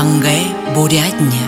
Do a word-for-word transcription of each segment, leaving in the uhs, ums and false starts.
Ангай Бурятня.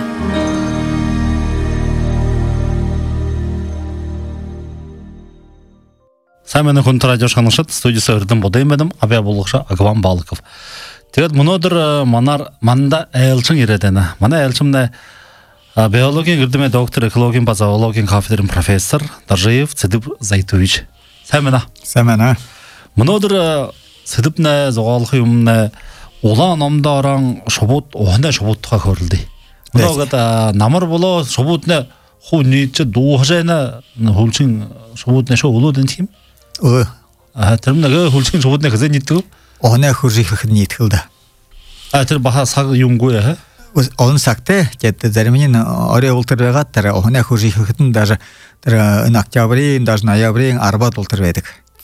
Сәменің күн радио шанышыт студиясы үрдім бодайым бәдім абия болықша Агван Балыков. Тегет мұнодыр манар манда әйелшін ередені. Мана әйелшімді биология гірдіме доктор экология базология кафедрин профессор Даржиев Цидып Зайтович. Сәмена. Сәмена. Мұнодыр Цидыпне зоғалқы юмне олан омда араң шобот оғында шоботқа көрілді. Мұногат намыр боло шоботне ху нейче дуғажайна хулчин шоботне шо олудын тем? О. А термнага хулчин шоботне қызы неттігі? Оғына хуржихы неттілді. А тер баха сағы юнгуя, ха? Onun sakte, ket zarminin oraya ultırvegat tara ona hujihıtın даже тара октябрь, даже ноябрь арбат ултырведик.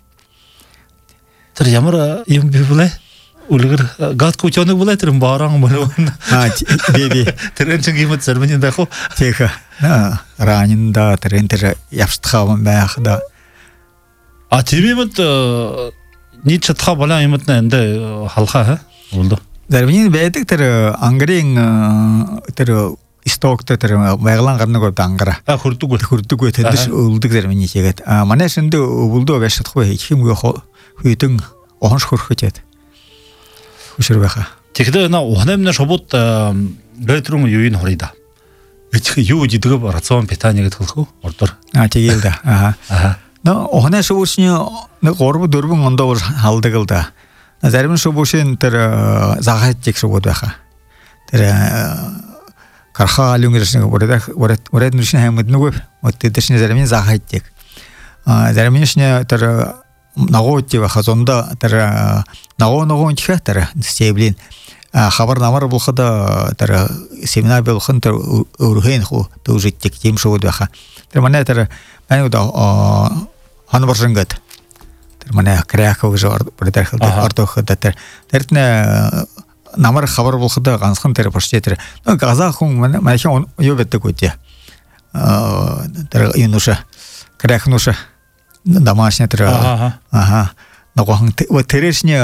Тер ямар юм бибуле? Улгыр гат кучоны буле терм бараң буле. А, беби. Теренчен гимет зармinin да хо. Теха. На, ранинда терентер яфстхаван бахда. А тимимет ниче тха бала имет ненде халха, ха? Булды. Зармinin бедик тара ангрин тара истокта тара байгылан гарны көп ангара. А хуртугу. Хуртугу тэдэш улдык зармinin чегет. А манай шиндэ булдо башдахгүй хим хүйтэн оонш хөрхөжэт. Хүшэрвэха. Тэгдэ на ухнэмнэ шобот рэтрум юуин хорыда. Эцэг юу жидэг рацион питание гэдэг хэлхүү ордор. А тэгэл да. Аа. Аа. Но ухнэ шүүсний нэг гурав дөрвөн ондоор халдаг л да. Зарим шүүшин тэр загайтик шууд байха. Тэр карха алюнгэршнэг урад урад урад нүшин хэмэд нүгөө өтөдөшний зарим загайтик. А заримшний тэр нагоoti байха зонда тэр нагоо нагоон чихэ тэр стеблин хабар намар болоход тэр семинар болгон тэр өргөн хөө дүүжиттик тийм шууд байха. Тэр манай тэр байна уу ханбаршингад тэр манай кряхов жор бүрдэх ордох тэр тэртнэ намар хабар болоход ганцхан тэр почти тэр газа хүн манай хин юу байдаг үү аа тэр юуша кряхнуша домашний тэр ага ногоон тэршний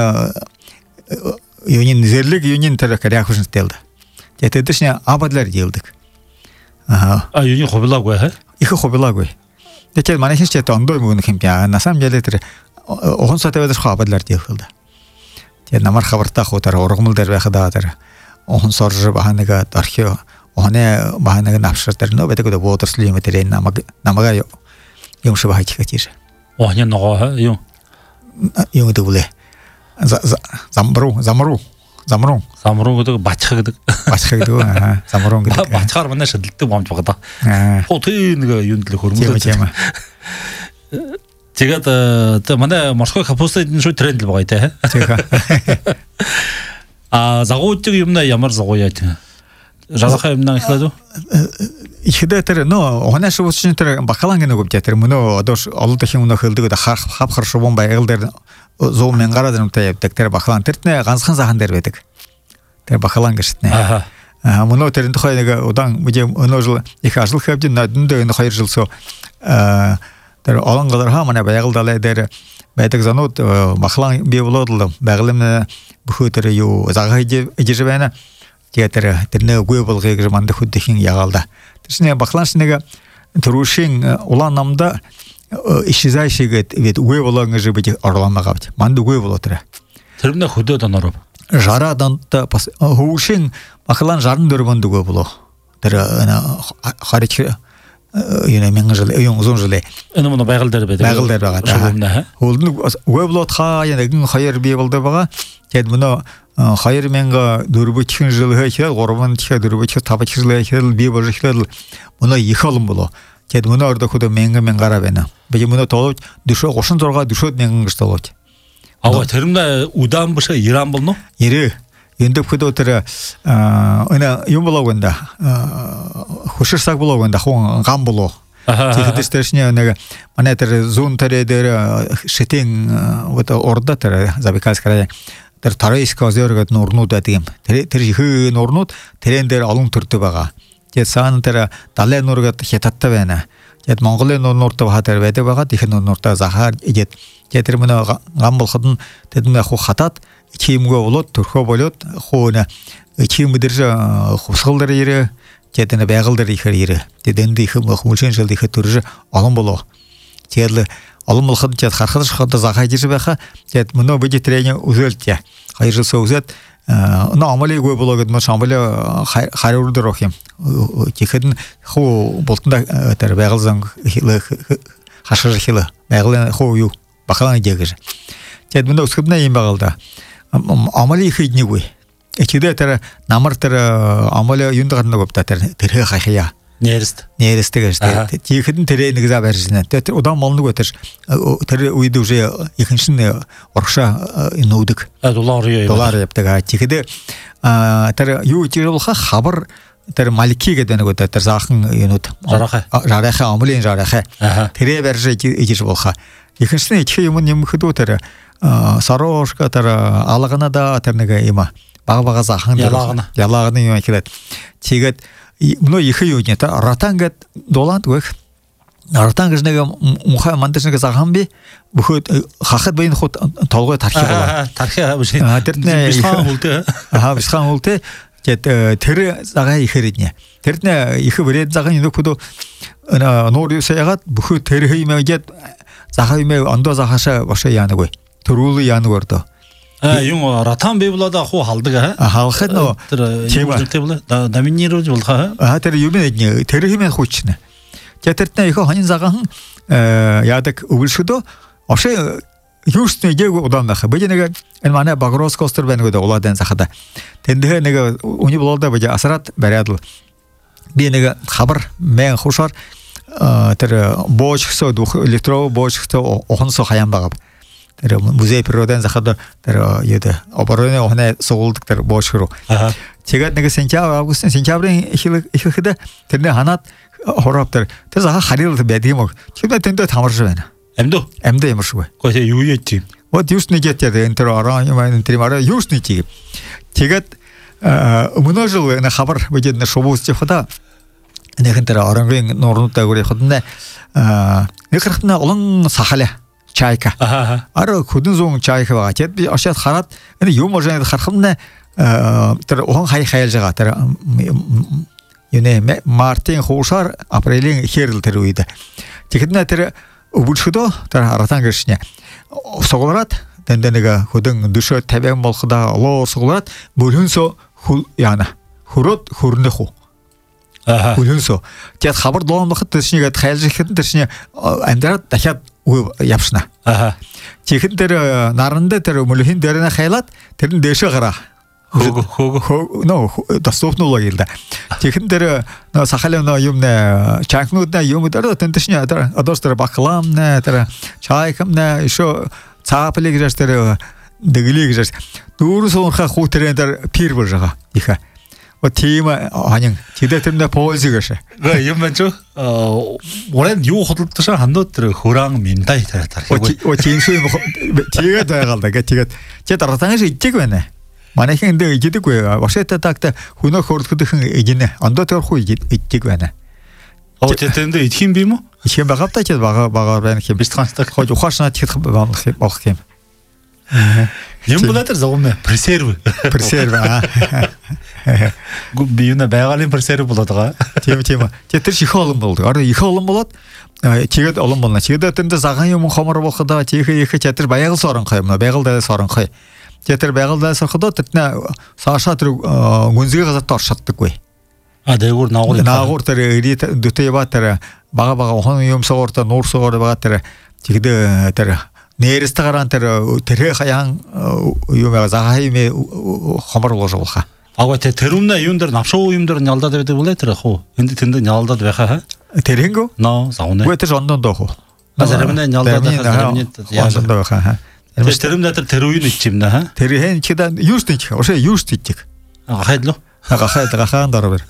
юнин зэрлэг юнин тэр кряхушн стелд тэтэшний абадлар делдэг ага а юнин хобилаггүй ха их хобилаггүй тэтэл манай хин ч ондой мөн хэмпя на самом деле тэр охон сатавэдэр хабадлар делдэг тэр намар хабартаа хотар ургамал дээр байхад тэр охон сорж баханага архио ohne баханага навшар тэр нөө байдаг одоо бодорслын юм тэр намаг намага юм шиг хайчих гэж ohne ногоо ха юу юу гэдэг вэ замбру замру замру замру гэдэг бачх гэдэг бачх гэдэг аа замру гэдэг бачхаар манай шидэлдэг бомж багада хоо тий нэг юунд л хөрмөлөө тэгээд тэ манай морской капуста шүү тренд л байгаа тэ а загуутыг юмна ямар загуу яа тэ жалаха юмна ихлэдүү ихдэ тэр нөө хонаш уучны тэр бакаланг нэг үгтэй тэр мөнөө одоо олд дахин өнөө хөлдөг хав хав шубон байгаль дээр зүүн мянгараа дэрмтэй явдаг тэр бакаланг тэртнэ ганцхан сайхан дээр байдаг тэр бакаланг гэштнэ аа мөнөө тэр энэ хоёр нэг удаан бүжим өнөө жил их ажил хэвдэн надад энэ хоёр жил соо аа тэр олон гадар ха манай байгаль далай дээр байдаг занууд бакаланг бий болоод л байгаль бүхөө тэр юу загаж ижиж байна театр тэрнээ үгүй болгыг манд хөдөхин ягаалда тэрсний бакаланш нэг төрүшин улаан намда исчезающийгэд вид үгүй болгон гэж би орлоомаа гавд манд үгүй болоо тэр тэрнээ хөдөөд оноров жара данта хөвшин бакалан жарн дөрвөнд үгүй болоо тэр харич юуна мянган жил юун зун жил энэ мөн байгаль дээр байдаг байгаль дээр байгаа хөлн үгүй болоод хаа нэгэн хоёр бий болдог байгаа тэгэд мөнөө хоёр мянга дөрвөчхөн жил хэхэл гурван дахиад дөрвөчхөн тавч жил хэхэл бий болж хэхэл мөнөө их олон болоо тэгэд мөнөө ордох хөдөө мянган мянгаараа байна би мөнөө тоолж дөшөө тридцать шесть дөшөөд мянган гэж тоолж аа тэрнээ удаан биш Иран болно ирээ энэ хөдөө тэр энэ юм болоо гэнда хөшөрсаг болоо гэнда хүн гам болоо тэгэхдээ стэшний нэг манай тэр зүүн тэрэ дээр шитэн вот орда тэр забикаскараа тэр Тарайск озер гэдэг нурнууд байдаг юм. Тэр тэр их нурнууд тэрэн дээр олон төрдөг байгаа. Тэгээд саан тэр далайн нур гэдэг хятадтай байна. Тэгээд Монголын нурнуудтай баха тэр байдаг байгаа. Их нурнуудтай захаар игээд тэгээд тэр мөн гам болоход тэд мөн хатаад чимге болот, турхо болот, хоона чимдер хусгалдар ире, жетене байгылдар ихер ире. Деденди хим хумушен жыл ихе туржы алым боло. Терле алым болхад жат хархадыш хадда захай жиже баха, жат муно вегетариан узелтя. Хайжы соузет на амали гой бологод ма шамбале хайрурдыр охим. Тихедин ху болтунда тер байгылзан хилы хашыр хилы. Байгылын ху ю бахалан дегеже. Жат муно скыбна ем багалда. Амали хидни гой. Экиде тер намар тер амали юндагында көптә тер тер хахия. Нерест. Нерест геште. Тихедин тере нигза берсинә. Тер одан малны көтер. Тер уйды уже икенчен орша инудык. Доллар ей. Доллар яптыга. Тихеде тер ю тирулха хабар тер малики гедәне көтә тер захын юнут. Жараха. Жараха амулин жараха. Тере берже икенче булха. Икенчен иче юмын нем хөдө тер сарошка тер алагына да тернеге има. Бага-бага захын ялагына. Ялагына юн кирет. Тигет мно ихе юнет ратангат долант гөх. Ратангыжнеге муха мандышнеге захамби бухот хахат бейн хот толгой тархи бола. Тархи буши. Терне бишхан улты. Аха бишхан улты. Жет тере зага ихередне. Терне ихе берет загын юн куду нори саягат бухот тере химе жет зага име андо захаша баша яны гой. Турулы яны гордо. А юм ратан бейбулада ху халдыга. А халхат но чема да доминируж булха. А тере юбенетне тере химен хочне. Жетертне ихе ханин заган ядык убылшудо оше юстне жего удамдаха. Беденеге элмане багроз костер бенеге оладен захада. Тенде неге уни болда беже асарат берядыл. Бенеге хабар мен хушар тере бочсо дух электро бочсо охонсо хаян багап. Тере музей природен захада тере еде обороне охне соголдык тере бочхру. Чегат неге сентябрь август сентябрь ихе ихеде терне ханат хораптер. Тэ заха харил бедимог. Чида тенде тамарж байна. Эмдо. Эмдо ямаршгүй. Гоо юуяти. Вот юусны жетээд энэ төр ороо юм энэ тримара юусны чиг. Тэгээд множил на хабар бэжэд на шобус чифада. Нэхэн тэр оронгийн нуурнуудаа гүрий ходна нэхэрхтна олон сахаля чайка. Ара хөдөн зүүн чайка байгаа. Тэгэд би ошаад хараад энэ юм оржээд харахмна тэр охон хай хайлж байгаа. Тэр юне мартин хуушар апрелийн хэрэл тэр үед. Тэгэхэд тэр өвөлшөдөө тэр аратан гэршнэ. Соголраад тэндэнэга хөдөн дөшөө тавиан болохда олоо соголраад бөлөнсө хул яана. Хөрөд хөрнөх үү. Аа. Бөлөнсө. Тэгэд хабар доомлоход тэршнийгээд хайлж ихэд тэршний амьдраад дахиад явшна. Аа. Тэгэхэд тэр наранда тэр мөлхийн дээрнэ хайлаад тэрэн дэшээ гараа. Хөг хөг но доступнуулаа гэлдэ. Тэгэхэд тэр сахалын юм нэ чанкнууд нэ юм дээр тэнтэшний одоос тэр баклам нэ тэр чайкам нэ ишо цааплыг гэж тэр дэглийг гэж дүүрс уурхаа хүүтрэн тэр пир божага иха. Вот тийм анин тэдэ тэрнэ пользигаш. Га юм бачо орен юу хөдөлдөш хандууд тэр хөрөн минтай тэр тархи. О тийм шүү тэгээд байгаалда гэ тэгээд чи дараатангаш ичдэг байна. Манайхан дэ ичдэггүй. Вашета такта хөнөө хөрлөхөдхөн ижинэ. Ондоо тэр хүү ичдэг байна. Оо тэтэндээ ичхим би юм уу? Ичхим байгаа та чи бага багаар байна хэм. Бистханстаг хож ухаашнаа чихэх болох юм болох юм. Юм булатэр зогмэ пресерв. Пресерв аа. Би юна байгалийн пресерв болоод байгаа. Тийм тийм. Тэр их олон болдог. Ара их олон болоод чигэд олон болно. Чигэд тэнд заган юм хомор болохоо чихээ их чатар баягал соронхой юм. Баягал дээр соронхой. Чатар баягал дээр сороход тэднэ саашаа тэр гүнзгий газар оршдоггүй. А дээгүүр наагур наагур тэр ирээд дөтөө ява тэр бага бага хон юм согоортой нуур согоор байгаа тэр чигдэ тэр нээрэстэ гараан тэр тэр хаяан юм загахаймэ хомор болж байгаа. Ага тэр тэрүмнэ юм дээр навшуу юм дээр нялдаад байдаг болоо тэр хуу. Энд тэнд нялдаад байхаа. Тэрэнго? Но сауна. Гүй тэр ондоо доо хуу. Зарэмнэ нялдаад байхаа. Яасан доо байхаа. Тэр тэрүмнэ тэр тэр үеийн ичимнэ хаа. Тэр хэн чида юуст ич. Ошо юуст ичиг. Ага хайдлоо. Ага хайдлаа дөрөөр.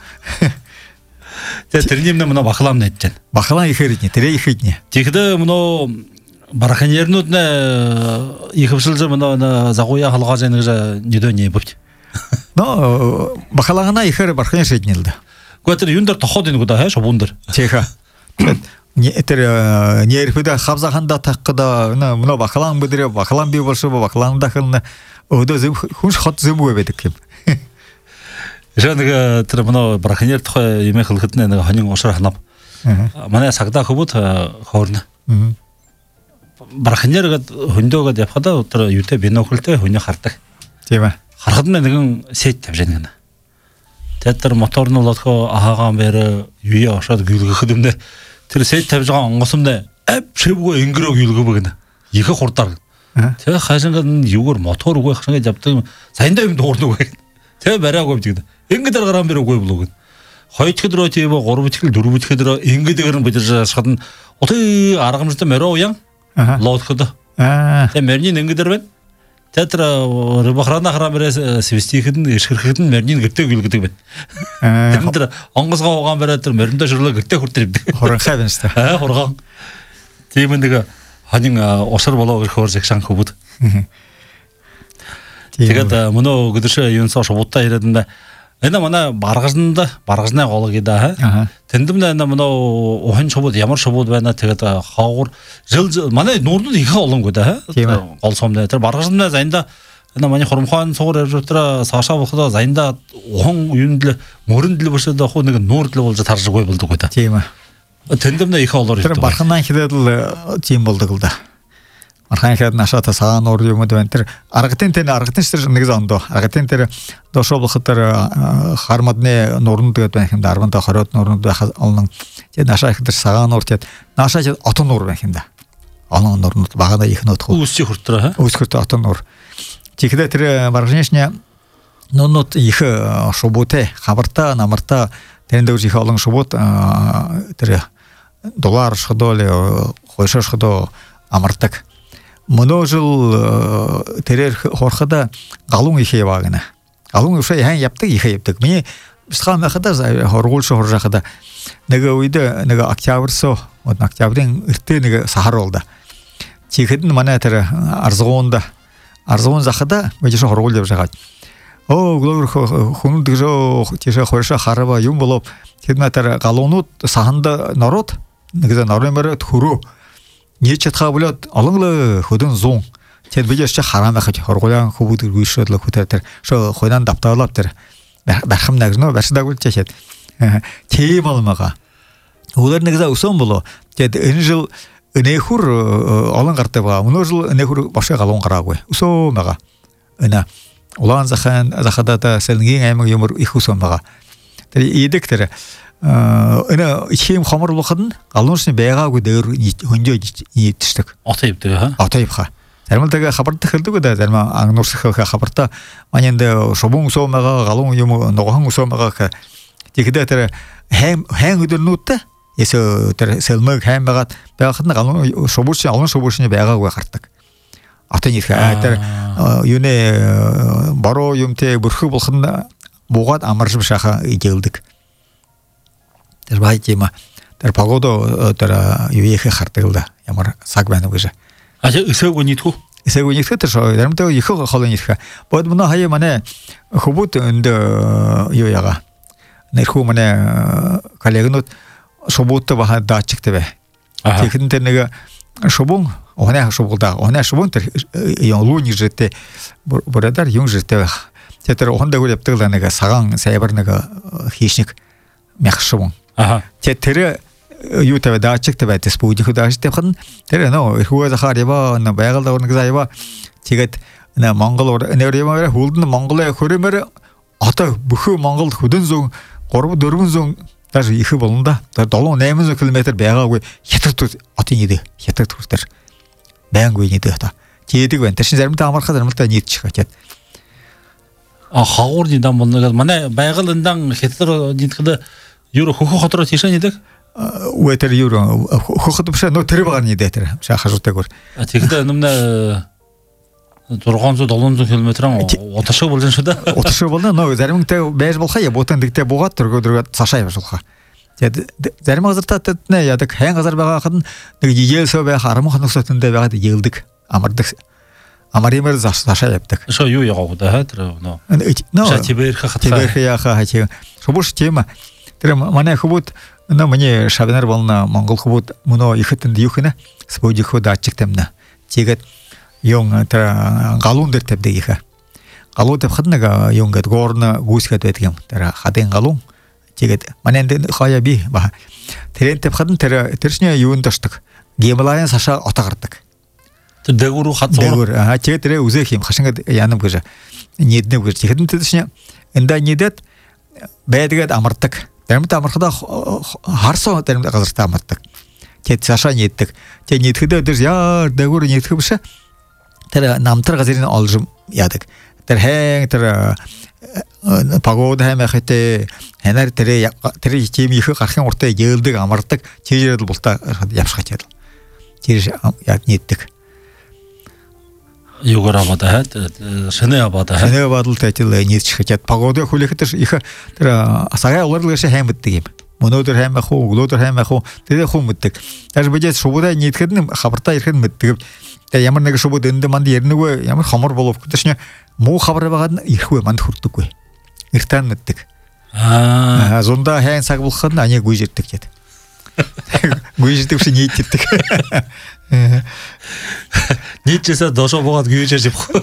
Тэр тэрний юм нэ бахлам нэжэн. Бахлам ихэрэдни тэрэ ихэдни. Тэгэхдээ мөн бараханернууд нэ ихвшилж мөн загуя халгааж нэг нэдөө нэбвч. Но бахлагана ихэр барахын шийднэ л да. Гэхдээ тэр юун дээр тохоод нэг удаа хаа шубун дээр. Тэха. Тэр нэрфэдэ хавзаханда тахкада мөн бахлам бүдэрэ бахлам би болшоо бахлам дахын Өдөө зөв хүнш хот зөвгүй байдаг юм. Жаа нэг тэр мөн браконьер тухай юм хэлэхэд нэг хонин ушрах нам. Манай сагда хөвөд хоорно. Браконьер гэд хөндөөгд явхадаа тэр юутэй биноклтэй хөний хардаг. Тийм ээ. Харахад нэгэн сет тавьж байна гэнэ. Тэр мотор нь болохоо ахаагаан бэр юуя ошоод гүйлгэхэд юмнэ. Тэр сет тавьж байгаа онгосомдэ ап шивгүй ингэрөө гүйлгэв гэнэ. Ихэ хурдар. Тэгээ хашингаа юугаар мотор үгүй хашингаа явдаг. Саяндаа юм дуурна үгүй. Тэгээ бараагүй гэдэг. Ингэ даргараа бэр үгүй болов гэнэ. Хоёр дахь өдрөө тийм гурав дахь дөрөв дахь өдрөө ингэдэг юм бид шахад нь утга аргамжтай мөрөө уян. Лодход. Аа. Тэгээ мөрний ингэдэр байна. Театр рыбахрана харамрээс свистихэд нь ишгэрхэд нь мөрний гэртээ гүйлгэдэг байна. Аа. Тэр онгосгоо угаан бараад тэр мөрөндөө шөрлөө гэртээ хүртэр ивдэг. Хуранхай байна шүү дээ. Аа, хургаан. Тийм нэг ханин усар болоо гэх хөр зэгшан хөвд. Тэгээд мөнөө гэдэшээ юунсаа шуудаа ирээдэн энэ манай баргажнда баргажны гол гэдэг аа. Тэндэмнэ энэ мөнөө ухын шууд ямар шууд байна тэгээд хаагур жил манай нуурнууд их олон гэдэг аа. Гол сумдаа тэр баргажнда заянда энэ манай хурамхан цуур явжтраа саашаа болохоо заянда ухын юундл мөрөндл бошод ахуу нэг нуурдл болж таржгүй болдог гэдэг. Тийм ээ. Тэндэмнэ их олоор ирдэг. Тэр барханаа хэдэл тийм болдог л да. Мархан хэд нашата саан уур юм дэ тэр аргатын тэн аргатын тэр нэг зондоо аргатын тэр дошоблох тэр хармадны нурнууд гэдэг байх юм да арван та хороод нурнууд байх олон тэр наша их тэр саан уур тэр наша отон нуур байх юм да олон нурнууд багада их нөтх үсчи хүртрээ үсгэрт отон нуур тэгэхээр тэр маргашны нунууд их шубуте хаварта намарта тэрэндээ их олон шубут тэр доллар шходол хойшоо шходоо амардаг Моножил тэрээр хорхода галун ихээ багна. Галун ушаа хан явдаг ихээ явдаг. Миний бисхам хахада хоргуулш хоржахада нэг үед нэг октябрьсо од октябрийн эртээ нэг сахар болда. Чихэд нь манай тэр арзгуунда арзгуун захада мэдээж хоргуул явж байгаа. Оо глоор хүн дэгжөө тийшээ хоршоо харава юм болов тэднэ тэр галуунууд саханда нороод нэг нормер хөрөө Нийт чадхаа болоод олон хөдөн зүүн тэр бид яш хараа байхад хоргуулан хөвгүүд гүйшөөд л хөтөр тэр шо хойнан давтаалаа тэр бархам нагноо барсдаг үлчээд тийм болмага өөр нэг заа өсөн болоо тэгэд энэ жил өнөхөр олон гардаг байгаа өнөө жил өнөхөр бошоо галуун гараагүй өсөн байгаа энэ улаан захан захадата сэлнгийн аймаг юмр их өсөн байгаа тэр идэг тэр энэ ихим хомор болоход галуунсны байгаагүй дээр хөнжөө ийддэг. Отоо ивдэг хаа. Отоо ивха. Зарим л тэгээ хабарт хэлдэг үү зарим агнуурсах хабарта маньянд шубун сомага галуун юм ногоон сомага тэгэхдээ тэр хайм хайн өдөрнүүдтэй есөө тэр сэлмэг хайм байгаад байхад нь галуун шубуурч олон шубуурчны байгаагүй гардаг. Отоо нийт тэр юуны бороо юмтэй бүрхэг болох нь буугаад амарж бишаха ижилдэг. Тэр байжима тэр погодо тэр юуяхэ хардаг л да ямар цаг байна уу гэж. А эсээгөө нийтхүү. Эсээгөө нийтгэх тэр заримдаа их холын нийтгэх. Бод мөн хаяа манай хөвөд энд юу яга. Нэрхүү манай коллегнууд шубууттай баха даачигтэй бай. Тэгэхэд тэр нэг шубун онаа шубулда онаа шубун тэр юм лууны жиртэй борадар юм жиртэй байх. Тэр хондоо явдаг л нэг саган сайбар нэг хийшник мях шубун. Ага. Тэр юу тавь даачигтэй байдаг спүүдийнхөө даачтай хан тэр нөө хүү захаар ява на байгаль нэг заява тэгээд на Монгол нэр ямаар хүлдэн Монголын хөрөмөр одоо бүхөө Монгол хөдөн зүүн гурав дөрвөн зүүн даже их болно да seven eight hundred км байгаагүй хятад отын нийт хятад хүртэр байнгүй нийт одоо тийдэг байна тэр чинь заримдаа амархад заримдаа нийтчих хатаад а хаагуурны дан болно манай байгалийн дан хятад нийтгэл Юро хөхө хотроо тийшээ нийдэг? Үе тэр юро хөхөд биш нөө тэр байгаа нийдэ тэр шахажуутай гөр. Тэгэхдээ нэмнэ зургаан зуун долоон зуун километрын уташаа болж шүү дээ. Уташаа болно нөө заримтай байж болохаа я бутан дэгтэй буугаад төргөө дөргөө цаашаа явж болохаа. Тэгээд зарим газартаа тэднэ ядаг хайн газар байгаахад нэг жижээлсөө байх арам хоногсотондөө байгаад ийлдэг амардаг амаримэр цаашаа явдаг. Шо юу яагаад да тэр нөө. Нөө Тиберх хатаа. Тиберх яхаа хачи. Шубуш тема тэр манай хөвөд нөө миний шавнар болно Монгол хөвөд мөнөө ихэтэнд юу хинэ сподихөө даачиг тамна. Тэгээд юм тэр галуун дээр тавьдаг иха. галуу деп хаднага юнгат горна гуйскат бетгем тара хаден галун тегет маненден хая би ба терен деп хадн тера тершне юун таштык гемалайын саша отагырдык дэгуру хатсоо дэгур а тегет тере үзехим хашынга яным гыжа недне гыж тегетин тершне энда недет бэдгет амыртык термит амырхда харсо термит газырта амыртык тет саша неттик те нетхиде дер я дэгур нетхибше тера намтар газерин алжым ядык тер хэң тер погода хэмэхэтэ хэнэр тэрэ тэрэ чим их гарахын уртаа ээлдэг амардаг чижээл булта явшгачаад чиж яг нийтдэг югарабада шэнэ абада шэнэ бадал тэтил нийтчихээд погода хүлэхэтэр их тэр асагай уларлагш хэмбдэг юм мөнөдөр хэмэх уу глодор хэмэх уу тэрэ хүмддэг даже бидээ шубуда нийтгэд нь хабартаа ирэхэд мэддэг ямар нэг шубуд энд манд ярнэгүй ямар хомор болов гэтэшне муу хабар байгаад ирэхгүй манд хүрдэггүй иртан мэддэг аа зунда хэн цаг болоход ани гүйжирдэг гэд гүйжирдэг шиг нийтдэг нийтээсээ дошоо богод гүйжирж явах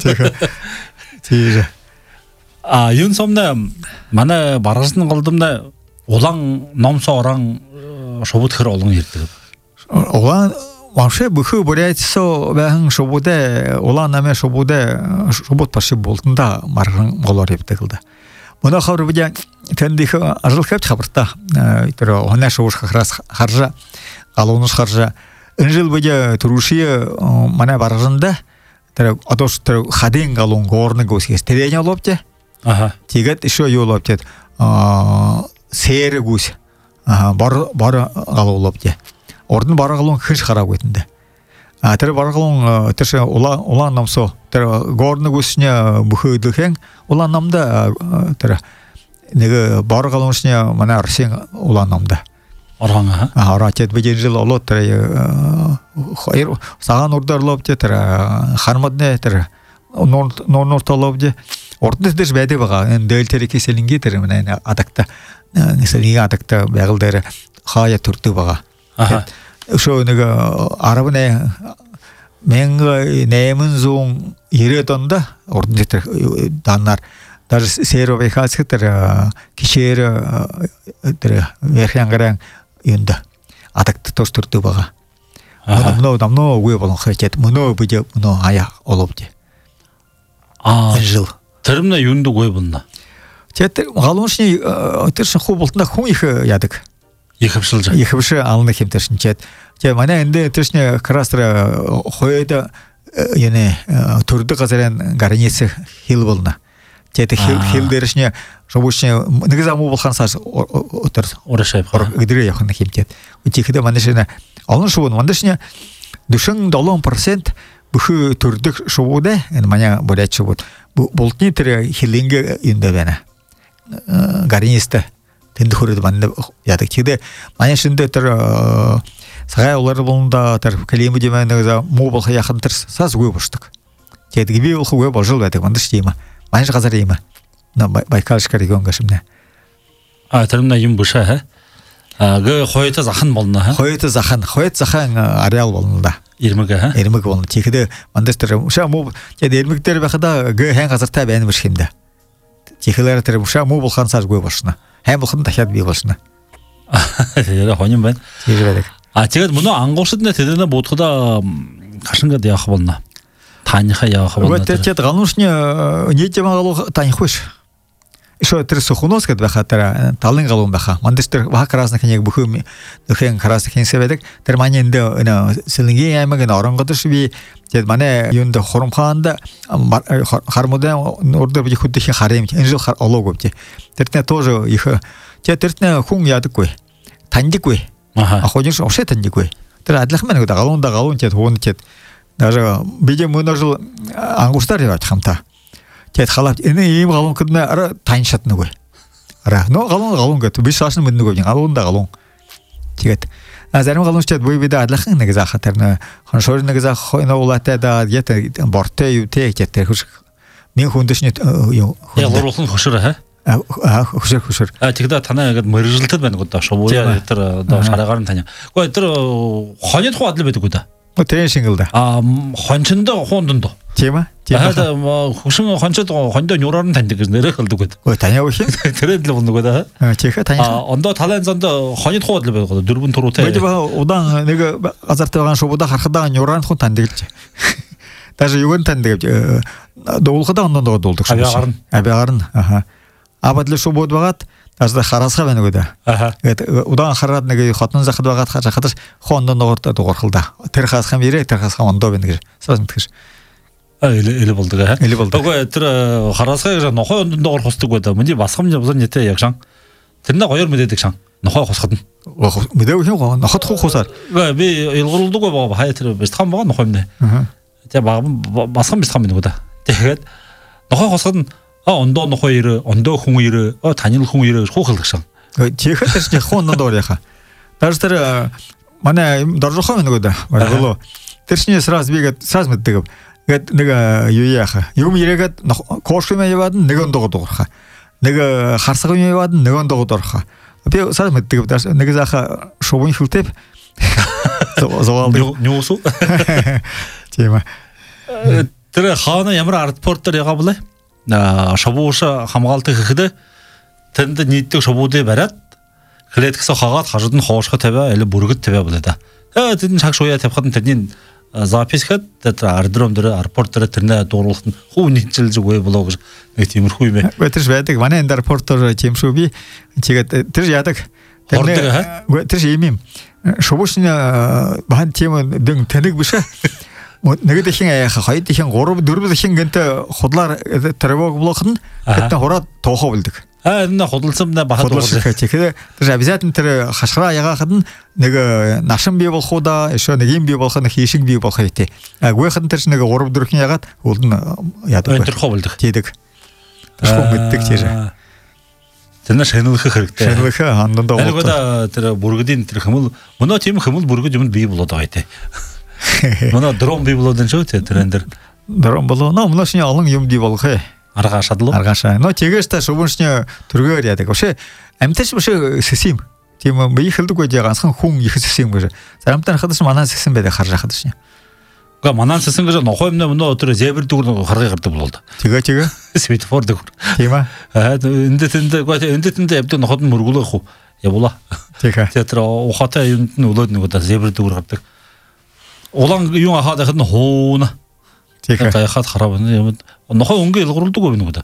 тийм а юун сомна манай баргасны голдомна улаан номсоо орон шубуд хэр олон ирдэг улаан вообще бөхөө бурайцсо бахан шубуде улаан намэ шубуде шубуд паши болтонда марган голоор явдаг л да мөн хавар бие тэндих ажлахавч хабарта тэр онаа шуурх храас харжа галуунус харжа энэ жил бие турушие манай барганда тэр одоо тэр хадын галуун гоорны гүсгээс тэрэний оловте аха тэгээд ишөө юу оловте а сэр гүс а бар бар галууловте ордон баргалуун хэж хараагүй тэндэ а тэр баргалуун тэр улаан улаан номсоо тэр гоорны гүсний бөхөөдөхэн улаан номда тэр нэг баргалуунсны манай арсын улаан номда орхон а орачэд бижил олоо тэр хоёр сагаан урдарловте тэр хармадны тэр нор нор толовде ордон дэш байдаг байгаа энэ дэлтэрики селинги тэр манай адакта селинги адакта байгал дээр хаяа төрдөг байгаа аха өшөө нэг арабны мянга найман зүүн ирээд онда ордон дээр данаар даже серовихаас тэр кишээр тэр яхангаран юнда адакт тос төрдөг байгаа мөнөө дамноо үгүй болон хачаад мөнөө бие мөнөө ая оловде а жил тэрмнэ юндаг үгүй болно тэр галууншны тэр шаху болтна хүн их яадаг ихвшилж ихвш алны хэмтэршин чад тэ манай энд тэршний крастер хойд яне төрдөг газарын границ хил болно тэ хил хил дэршний шобушны нэг замуу болохансаас өтөр урашай гэдрээ явах хэмтэд үтихэд манайшна олон шууд мандашны дөшөн долоон процент бөхөө төрдөг шуудэ энэ манай бодяч шууд болтны тэр хилинг энэ байна границ тэнд хүрээд манд яадаг тэгээд манай шиндэ тэр сагай улар болонда тэр климат дэмэнэг муу болох яхан тэр сас үгүй болчдөг тэгээд би болох үгүй болжол байдаг мандаш тийм манай газар юм на Байкальская регион гашмна а тэрмна юм буша ха а гэ хойто захан болно ха хойто захан хойт захан ареал болно да ирмэг ха ирмэг болно тэгээд мандаш тэр уша муу тэгээд ирмэг дээр байхада гэ хэн газартай байна биш хэмдэ тэгэхээр тэр уша муу болгон сар үгүй болшно хэм болхон дахиад бий болшно тэгээд хоньон байна тийм байдаг а тэгээд мөн ангуурсаднэ тэдэнэ будахда хашингад явах болно таниха явах болно тэгээд галуушны нийтэм галуу таних биш ишо тэр сухунос гэд байхаа тэр талын галуун байхаа мандаш тэр баха красных яг бүхөө нөхөн красных хинсэ байдаг тэр манай энд энэ сэлэнгийн аймаг энэ оронгодош би тэгээд манай юунд хурамхаанд хармудан урд би хөдөлгөөн харим энэ жил олоогүй тий тэртээ тоже их тэгээд тэртээ хүн ядаггүй таньдаггүй а хожиш ошэ таньдаггүй тэр адлахман гэдэг галуунда галуун тэгээд хуун тэгээд даже би мөн жил ангустар яваад хамтаа тэгээд халаад энэ ийм галуун гэднэ ара таньшат нүгөө ара но галуун галуун гэдэг би шаашны мэд нүгөө галуунда галуун тэгээд а зарим галуунчд бой бид адлахын нэг заахаа тэр хоншор нэг заах энэ улаатай да ята бортой юу тэ гэдэг хөш мен хүндэшний юу ялгуурлах нь хөшөр ха а хөшөр хөшөр а тэгдэ танаа ингээд мөржилтэд байна гэдэг шовууя тэр одоо шараагаар нь таня үгүй тэр хоньд хуу адал байдаг уу да трен шингэл да а хончондоо хуундондоо Тема? Хада хөшин хончод хондоо нюраар нь таньдаг гэж нэрээ хэлдэг гэдэг. Ой таняа үхин. Тэрэл л болдог гэдэг. Чеха таняа. А ондоо талайн зонд хоньд хууд л байдаг. Дөрвөн туруутай. Бид ба удаан нэг газартай байгаа шубуда харахад нюраар хүн таньдаг л. Даже юуг таньдаг дуулахад ондоо дуулдаг шүү. Авиагаар нь. Авиагаар нь. Аха. Абадлаа шубууд байгаад даже харасгаа байна гэдэг. Аха. Тэгээд удаан хараад нэг хотон захад байгаад хахад хондоо ногортой дуурхалда. Тэр хасхам ирээ тэр хасхам ондоо байна гэж. Саас мэдгэж. А эле эле болдог аа. Эле болдог. Нөгөө тэр хараасгай нохой ондоогоор хусдаг байдаг. Миний басхам явсан нэтэй яг шан. Тэрнээ гоёр мэдээдэг шан. Нохой хусгад нь. Мэдээв юм нохот хусаар. Би илгуулдаг байгаа хай тэр бистхан байгаа нохой юм нэ. Аа. Тэгээ басхам бистхан байна уу да. Тэгээд нохой хусгад нь а ондоо нохой ирээ, ондоо хүн ирээ, а танил хүн ирээ хуухалдаг шан. Тэгэхэд тэр чинь хүн ондоо яха. Даже тэр манай доржохоо нэг үү. Болоо. Тэр чинь сразу бигээд сразу мэддэг. Гэт нэг юу яаха. Юм ирэгээд коошмаа яваад нэг ондоо дуурхаа. Нэг харсаг юм яваад нэг ондоо дуурхаа. Би сар мэддэг нэг заха шувын шүлтэв. Зовоол нюусу. Тема. Тэр хаана ямар аэропортоор ягаблаа? На шавууш хамгаалдаг гэхэд тэнд нийтдэг шавуудыг бариад клетксо хагаад хажууд нь хоошхо тавиа или бүргэд тавиа болоо да. Тэгээд тэд цаг шуяа тавихад тэдний записхэд тэр аэродром дээр аэропорт дээр тэрнээ дууруулахад хүү нийцэл зүг болоо гэж нэг тиймэрхүү юм ээ. Тэр байдаг. Манай энэ аэропортоор жимшүү би тэгээд тэр яадаг. Тэр юм юм. Шувуушны бахан тийм дэн таныг биш. Нэг дэхин аяха хоёр дэхин гурав дөрөв дэхин гэнтэй худлаар тревог блоход гэтэн хураад тоохоо билдэг. А энэ худалсан на бахад худалсан. Тэгэхээр тэр обязательно тэр хашгираа ягаахад нэг нашин бий болох удаа еще нэг юм бий болох нэг хийшиг бий болох хэвтэй. А гүйхэд тэр нэг гурав дөрвөн ягаад ул нь яадаг. Тэр ховлдог. Тийдэг. Тэр мэддэг тийш. Тэр шануулах хэрэгтэй. Шануулах хандандаа. Нэг тэр бүргэдийн тэр хэмэл мөнөө тийм хэмэл бүргэд юм бий болоод байгаа тий. Мөнөө дрон бий болоод энэ шүү тэр энэ дрон болоо нөө мөнөөсний олон юм бий болох ээ. Аргашаад л. Аргашаа. Но тэгээс та шувуушны төргөөр яадаг. Өшөө амташ өшөө сэсэм. Тийм би хэлдэг байж ганцхан хүн их сэсэм гэж. Зарамтаа хадас манаа сэсэн байдаг харж хадас шин. Га манаа сэсэн гэж нохой юм нөө өдөр зэбэр дүүр харгыг гардаг болоо. Тэгээ тэгээ. Светофор дүүр. Тийм аа. Аа энд тэнд га энд тэнд явдаг ноход нь мөргөлөх үү. Явуулаа. Тэгээ. Тэр ухаатай юмд нь өлөөд нэг удаа зэбэр дүүр гардаг. Улаан юу хаад ахад нь хууна. Тэгээ хаад хараа байна. Нохой өнгө илгуулдаг уу нэг удаа.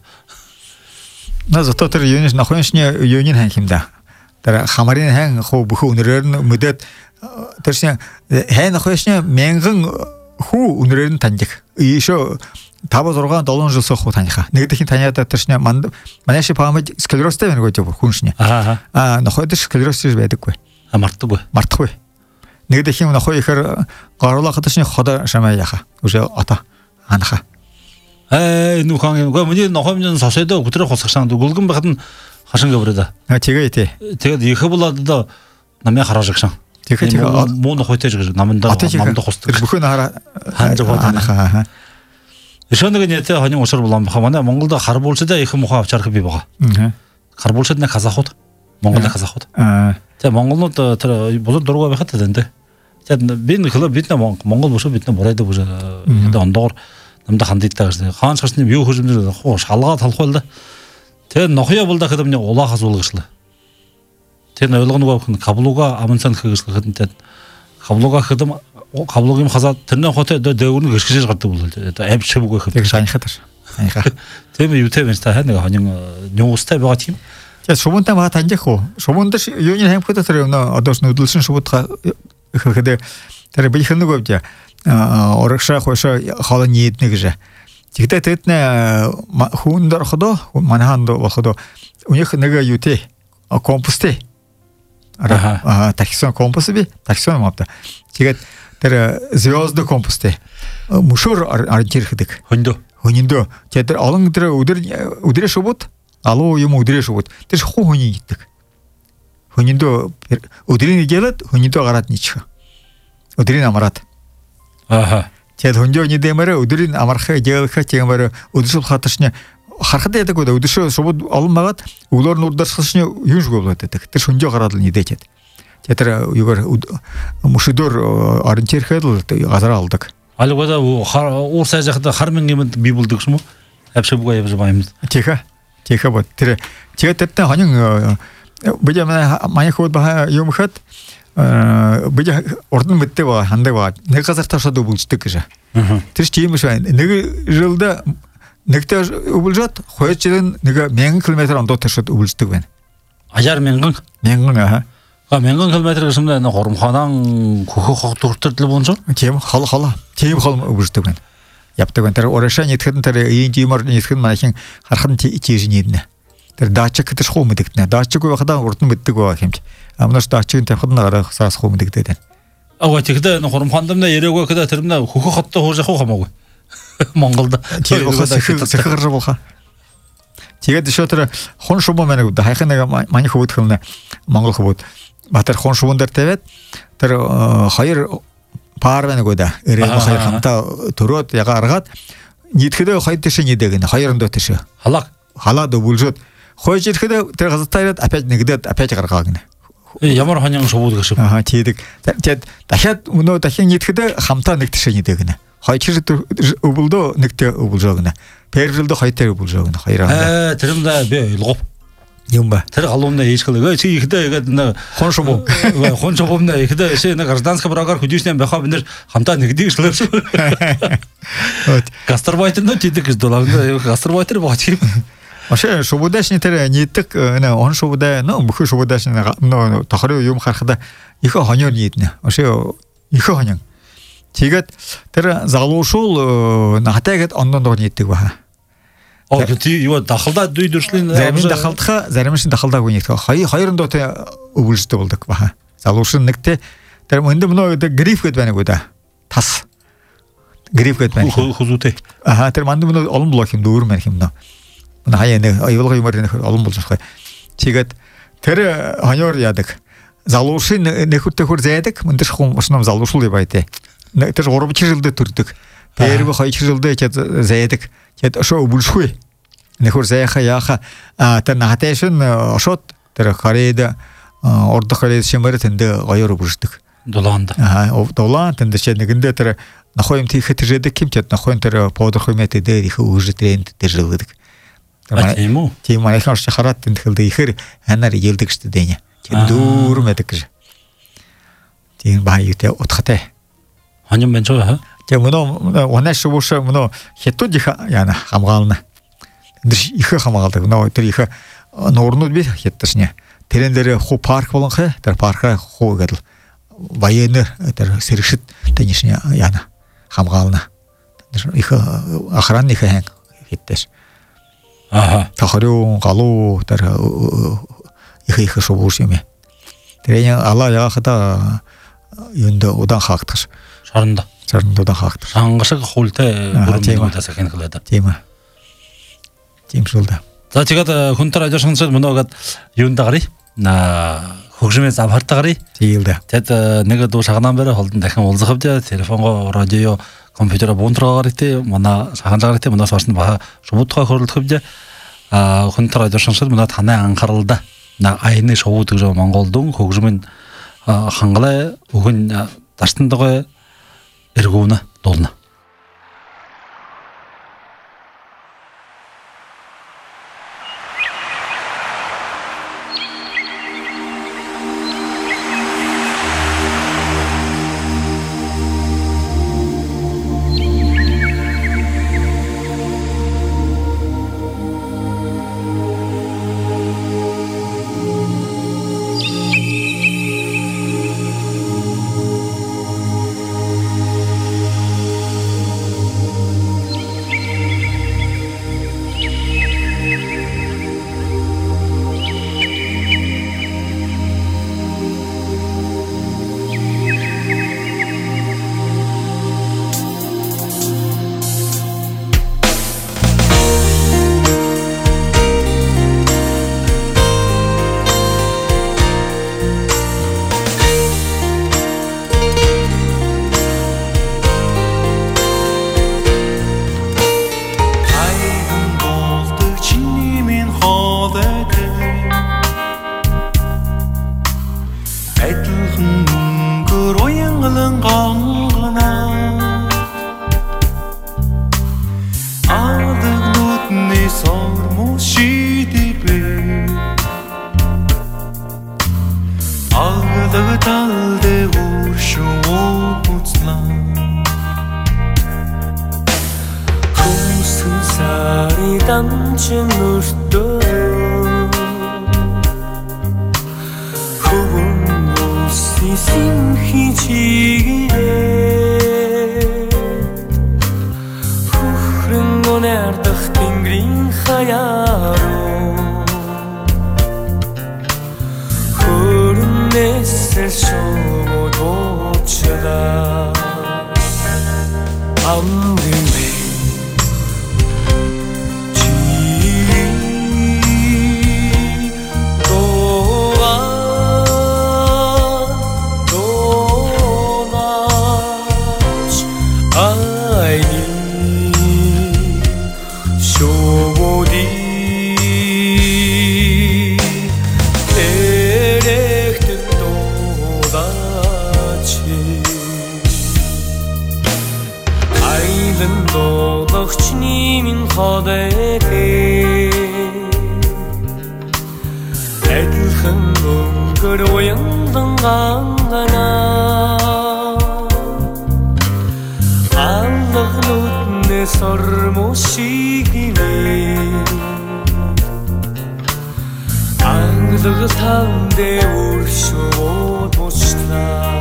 На зато тэр юунес нохойшны юунин хан юм да. Тэр хамарын хан хуу бүх өнөрөөр нь мэдээд тэр шин хан нохойшны мянган хүү өнөрөөр нь таньдаг. Ийшөө тав зургаан долоон жил сохоо таниха. Нэг дэхин таниад тэр шин манайши памж склеростай байна гэж хүншний. Аа аа нохой тэр склероз байдаггүй. А мартдаггүй. Мартахгүй. Нэг дэхин нохой ихэр гарлах ташны хода шамаа яха. Уже ата анаха. Э нүхэн гоо миний нохомжин сосойдоо өдрөө хусгашаан гүлгэн байхад нь хашин гавраа. А тэгээ тий. Тэгээд их болоод одоо намын харааж гшан. Тэгээ тэгээ муу нохойтэй гэж намдаа намдаа хусдаг. Бүхэн хараа ханж баданаха. Ишоног нэтэй хонин усар болон баха манай Монголд хар булчдаа их муха авчарх би байгаа. Хар булчд нэг казахууд Монгол казахууд. Тэгээ монголнууд тэр болон дургуй байхад тэнтэй. Тэгээд би нэг хөлөө бид Монгол бүшөө бид бурайдаг бүш ондоор намда ханддаг гэж хаан шашны юу хөрөмөр хоо шалгаа талхуул да. Тэр нохё бол дахад миний улаахаас уулгашлаа. Тэр ойлгонгоо каблуга амансан хэрэгсэхэд тэр каблуга хэдэм каблугийн хасаад тэрний хотод дэврэн гэрчж гардаг бол амт шивгүй хэ. Тэр шанихад таш. Саниха. Тэр юу тэр та нэг хонин нуустай байгаа тийм. Тэр шумунтай маа таньдах уу? Шумунд юуны хэмхүүд тэр одоос нүдэлсэн шуудха хэхэд тэр би хэнэг өвдө. Орогшаа хойшоо хоолой нийтнэ гэж. Тэгтээ тэд нэ хүн дөрходо манханд болоходо өнөх нэг юутэй компосттэй. Аа таксон компост би таксон мапта. Тэгээд тэр звёздный компосттэй. Мушур арчирхдэг. Хөндөө. Хөндөө. Тэгээд олон тэр өдөр өдрөө шубут алуу юм өдрөө шубут. Тэр хуу хөний иддэг. Хөндөө өдрийн гэлээд хөндөө гараад нийчих. Өдрийн амраад. Аха. Тэгээд хөндөний дэмэрэ өдрийн амархаа дээлхэ тиймэр өдөшөл хаташны харахад яадаг үү өдөшөө шубууд олон байгаад өглөөр нүрдэрсхшны юм шиг болоод байдаг. Тэр хөндөө гараад л нийдээчээд. Тэгээд тэр юугаар мөшөдөр ориентирхэд газар алдаг. Алгода орса жақта хармен кемент бибулдық шуму. Әпші бұға ебі жабаймыз. Тихо. Тихо вот. Тире тиге тетте ханын бөҗә менә мanya ход ба юмхат бөҗә ордын битте ба ханды ба. Не казар ташады булчты кыжа. Тиш тиемеш ба. Неге жылда некте убулжат хойчыдан неге мең километр анда ташады убулчты бен. Ажар меңгін. Меңгін аха. Га меңгін километр кысымда аны хорумхадан куху хактыртылып болчу. Тем хал хала. Тем хал убулчты бен. Яптыгын тер орашан еткін тер иинти мар еткін манахин хархан тижинедне. Тер датчик теш хомедикне. Датчик вакыда уртын биттик ва хемт. Амнаш датчик тер хадна ара сас хомедиктеден. Ага тигде хорумхандамда ерегө када термне хуху хатта хожа хохамагы. Монголда. Тер болса сехер болха. Тиге дешотер хон шуба мене да хайхнага мани хобут хылна. Монгол хобут. Батер хон шубундар тевет. Тер хайр парвен года эре хайр хамта турот яга аргат ниткеде хайтеше недеген хайрында теше халак халады булжот хойжирхеде тер газатайрат опять негдет опять гаргагны ямар ханян шобуд гышып ага тедик тед дахят уно дахин ниткеде хамта негтеше недеген хайчир убулдо негте убулжогна пержилдо хайтер убулжогна хайранда э термда бе илгоп юмба тэр галуумна ээжгэлээ чи ихтэй гэдэг нэг хоншобо хоншобомна ихтэй чи нэг гражданский брагаар хөдөөснөө бахаа бид нэр хамтаа нэгдийг шлээш. Гастарбайтер тийдэг гэж долоогна гастарбайтер баач юм. Ошо шободашны тэр нийтдэг нэ он шобода нөө бүх шободашны нөө тохроо юм харахада их хонёр нийтнэ. Ошо их хонён. Тэгээд тэр залуушул натайгад ондон дор нийтдэг баа. Оо тий юу дахалда дүйдөршлийн зарим дахалдха зарим шин дахалдаг үнийг хай хоёрындоо тэ өвөлжтэй болдог баха. Залуушин нэгтэй тэр мөндө мөнөө гриф гэд байна гоо да. Тас гриф гэд байна. Хузуутэй. Аха тэр манд мөнөө олон блок юм дүүр мэн юм нөө. Мөн хаяа нэг аюулгүй юмар нэг олон болж байгаа. Тэгээд тэр хонёр яадаг. Залуушин нэхүтэ хөр зайдаг мөндөш хум основном залуушул байтай. Тэр гурав жилдээ төрдөг. Тэрвэ хоёр жилдээ чад зайдаг. Чад ошо өвөлшгүй. Нэхүр зайха яаха тэр наташин ошот тэр хареда ордох харед шимэр тэндэ гоёр өвөлшдөг. Долоонда. Аа долоон тэндэ чад нэгэндээ тэр нахойм тийхэд жэдэг юм чад нахойм тэр подорхой мэт дээр их өвөж тренд тэр жилдэг. Тийм үү? Тийм маань ихэнх хараад тэнд хэлдэг ихэр ханаар ийлдэг штэ дэня. Чад дүүр мэдэг гэж. Тийм бааюутай утгатай. Ханьям бэнчөө хаа? Тэг мөнөө унаш шууш мөнөө хятад их яана хамгаална. Тэр их хамгаалдаг. Нөө тэр их нуурнууд би хятадшня. Тэрэн дээр хуу парк болон хэ тэр парка хуу гэдэл военер тэр сэргшид танишня яана хамгаална. Тэр их охранны хэн хятадш. Аха. Тахруу галуу тэр их их шууш юм. Тэрэн алла яахада юунд удаан хаагдах. Шаранда. Шарандаа хаагдах. Сангашиг хултай бүрэн удаас ахин хэлээд. Тийм ээ. Тийм шулда. За тэгээд хүнтэр ажиашгансад мөнөөгээд юунд гарыг на хөгжмөө завхартаа гарыг. Тийм л да. Тэгэд нэг дуу шагнан бэрэ холдон дахин уулзах хэвдэ телефонго радио компьютер бунтраа гарыг те манай шагнан гарыг те манаас орсон баха шубутгаа хөрлөх хэвдэ а хүнтэр ажиашгансад мөнөө танай анхааралда на айны шоуд гэж Монголдун хөгжмөн хангалаа өгөн дарстандгаа эргүүнэ дуулна. талдэ өршөөцлаа хүмсэн сары дамжин өртөө хөвөн үссэн хичигээ хөхрөн өнөрдөх тэнгэрийн хаяаруу хөрнэсэл шууд уучраа амрэмэ Эдлхэн өнгөр уяндан гангана Аллах нүднээс ормошигивэ Англаг тандэ өршөө дучлаа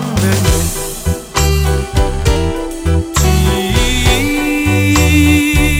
Ji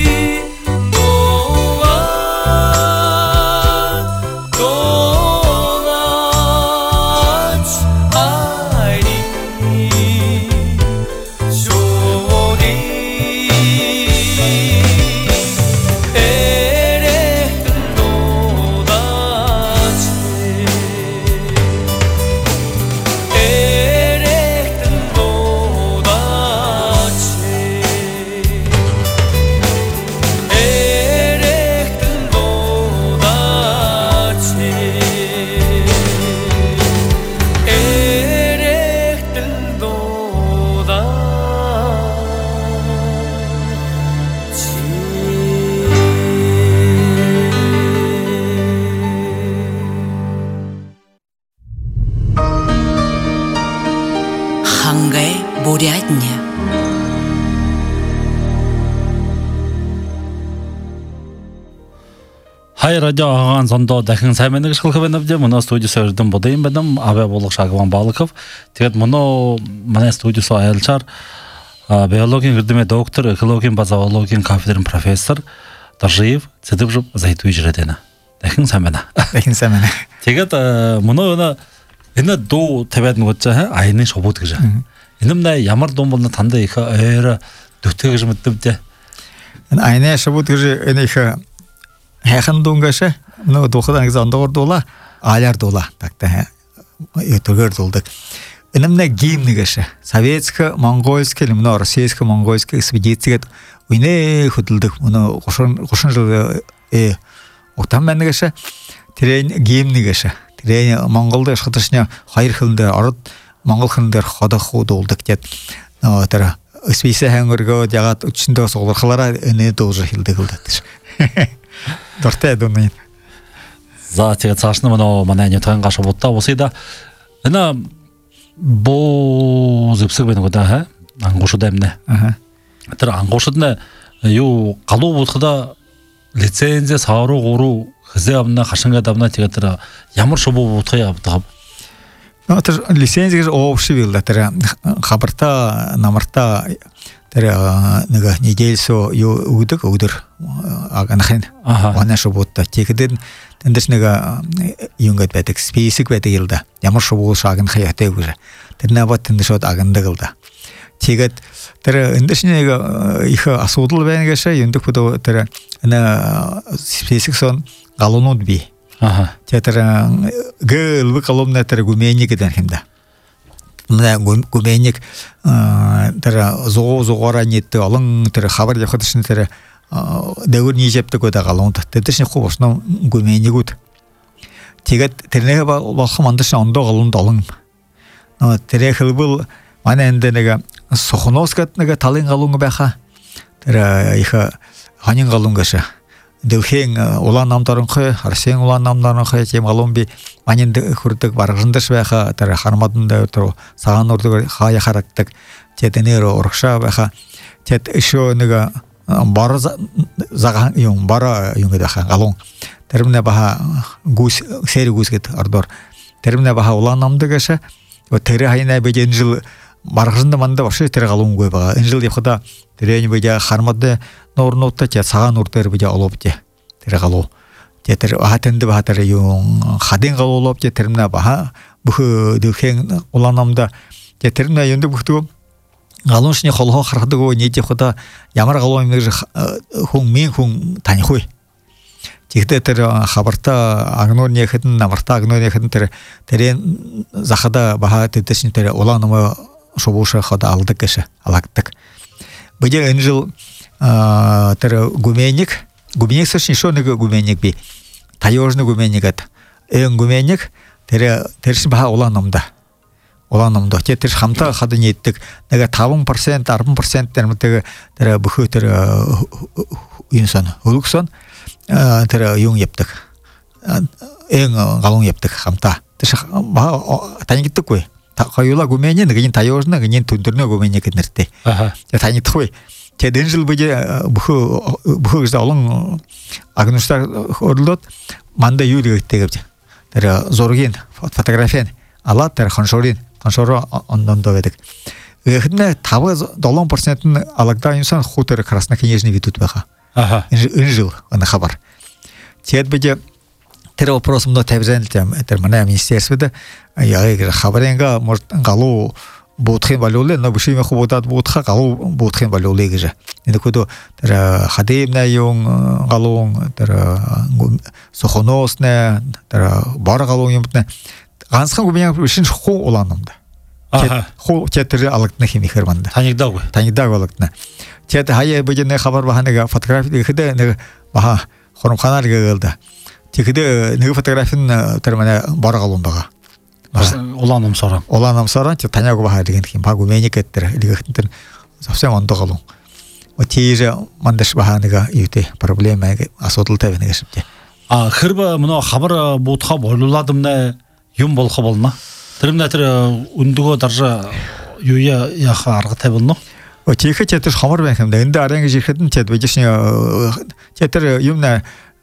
Хай радио ағаған сонда дәкін сәйменігі шылқы бәніп де, мұна студиясы өрдім бұдайын бәдім, абай болықшы Агван Балықов. Тегет мұны мұна студиясы айылчар, биология үрдіме доктор, экология базология кафедрин профессор, Даржиев, цедіп жұп зайтуй жүредені. Дәкін сәймені. Дәкін сәймені. Тегет мұны өні, іні до тәбәдің өтчі, айының шобуд кіжі. Інімді ямар дом болны таңда екі өйірі дөтті кіжі мүттіп де. Айның шобуд кіжі өні екі Хәхан дунгаша, ну дохадан гизандор дола, аляр дола, так-то ютугер долдык. Инемне гимнигаша, советско, монгольско, или мно российско, монгольско экспедиция, уйне худылдык, мно кошон кошон жыл э октан меннигаша, терен гимнигаша, терен монголда шатышня хайр хылында арыт монгол хылында хада худ олдык дет. Ну тара списе хәңгөргө ягат үчүндө соглархалара эне тоже хилдык кылдык. Дорте думаю. За тегет сашны мұны мана не тайын қашы бұтта осыйда. Әні бұл зіпсік бені көді, аңғошы дәміне. Әтір аңғошы дәміне ю қалу бұтқыда лицензия сағыру ғору қызы абына, қашынға дәміне тегеттірі ямыр шобу бұтқы ябытығып. Әтір лицензия общий білді. Әтір қабырта, намырта Тера нага недельсо ю удык удыр аганахын вана шоботта текеден тендешнега юнгат бетек списик бете елда ямар шобол шагын хаяте уже терна бат тендешот агандыгылда тегет тера эндешнега иха асудул бенгеше юндык фото тера на списик сон галонут би ага тетера гылбы коломна тера гуменник ден химда Мына гуменник тара зоо зоора нетті алың тара хабар яхатышын тара дәуір не жепті көді қалуынды. Тәтішіне қобасына гуменник өт. Тегет тәрінеге балқы мандышын оңды қалуынды алың. Тәрі қылбыл мана әнді неге Сохоновскат неге талын қалуыңы бәқа. Тара иха ханин қалуыңғашы. Ділхең олан намдарын қой, арсең олан намдарын қой, тем қалуын бей маненді күрдік барғындыш бәқа, тәрі қармадында өтіру, саған ұрды қая қараттық, тетінері ұрықша бәқа, тет үші өнігі бары заған үйін, бары үйінгі дәқа қалуын. Тәріміне баға гүз, сәрі гүз кет ұрдыр. Тәріміне баға олан намды кәші, тәрі хайына бәде үнжіл барғында манда башы тәрі қалуын көй баға. Үнжіл депқыда тәрі бәде қармады норнотта те саған ұртыр бәде олып те тәрі қалу. Тетер ахатенде бахатары юн хадин галолоп тетермна баха бухы дөхен уланамда тетермна юнды бухту галоншне холхо хархдыго нети хода ямар галон мир хун мин хун таньхуй тихте тер хабарта агнор нехетин намарта агнор нехетин тер терен захада баха тетешин тер уланама шобуша хода алдык кеше алактык быде энжил тер гуменник Гуменник совершенно еще не гуменник би. Таежный гуменник это. Эн гуменник тере тершин баха оланамда. Оланамда. Те терш хамта хады неттик. Нега табын процент, арбын процент термитеге тере буху тере инсан. Улуксан тере юн ептик. Эн галун ептик хамта. Терш баха танигиттик кой. Каюла гуменник, негин таежный, негин тундырный гуменник нерте. Ага. Танигиттик кой. Теден жыл бөде бұхы бұхы қызда олың агнуштар орылдот манда юлі өттегіпті. Тәрі зорген фотографиян алат тәрі қаншорин, қаншоры ондан доведік. Өйхідіне табы долон процентін алақта инсан хутыры красна кенежный витут бәға. Үн жыл оны хабар. Тед бөде тәрі вопросымда тәбізен тәр мына министерстведі яғы хабаренға может ғалу Будхин балюле, но буши ме хубодат будха, галу будхин балюле гже. Не кудо тера хадимна юн галун, тера сохоносне, тера бар галун юмтне. Гансхан губиня бушин ху уланамда. Ху четири алактна химихерманда. Танигдаг. Танигдаг алактна. Чет хае бujene хабар баханега фотография хиде не баха хорумханар гелда. Тикиде не фотографин термане бар галундага. Оланым сорам. Оланым сорам, те таняго баха деген ким багу меникеттер, илигеттер совсем ондо галу. Отиже мандаш баханега юте проблема асодыл табенеге шипте. А хырба мына хабар бутха болуладымна юм болха болна. Тирмнатыр үндүгө даржа юя яха арга табылно. Отиге четер хамар бен хемде инде аренге жихетин чет бежишне четер юмна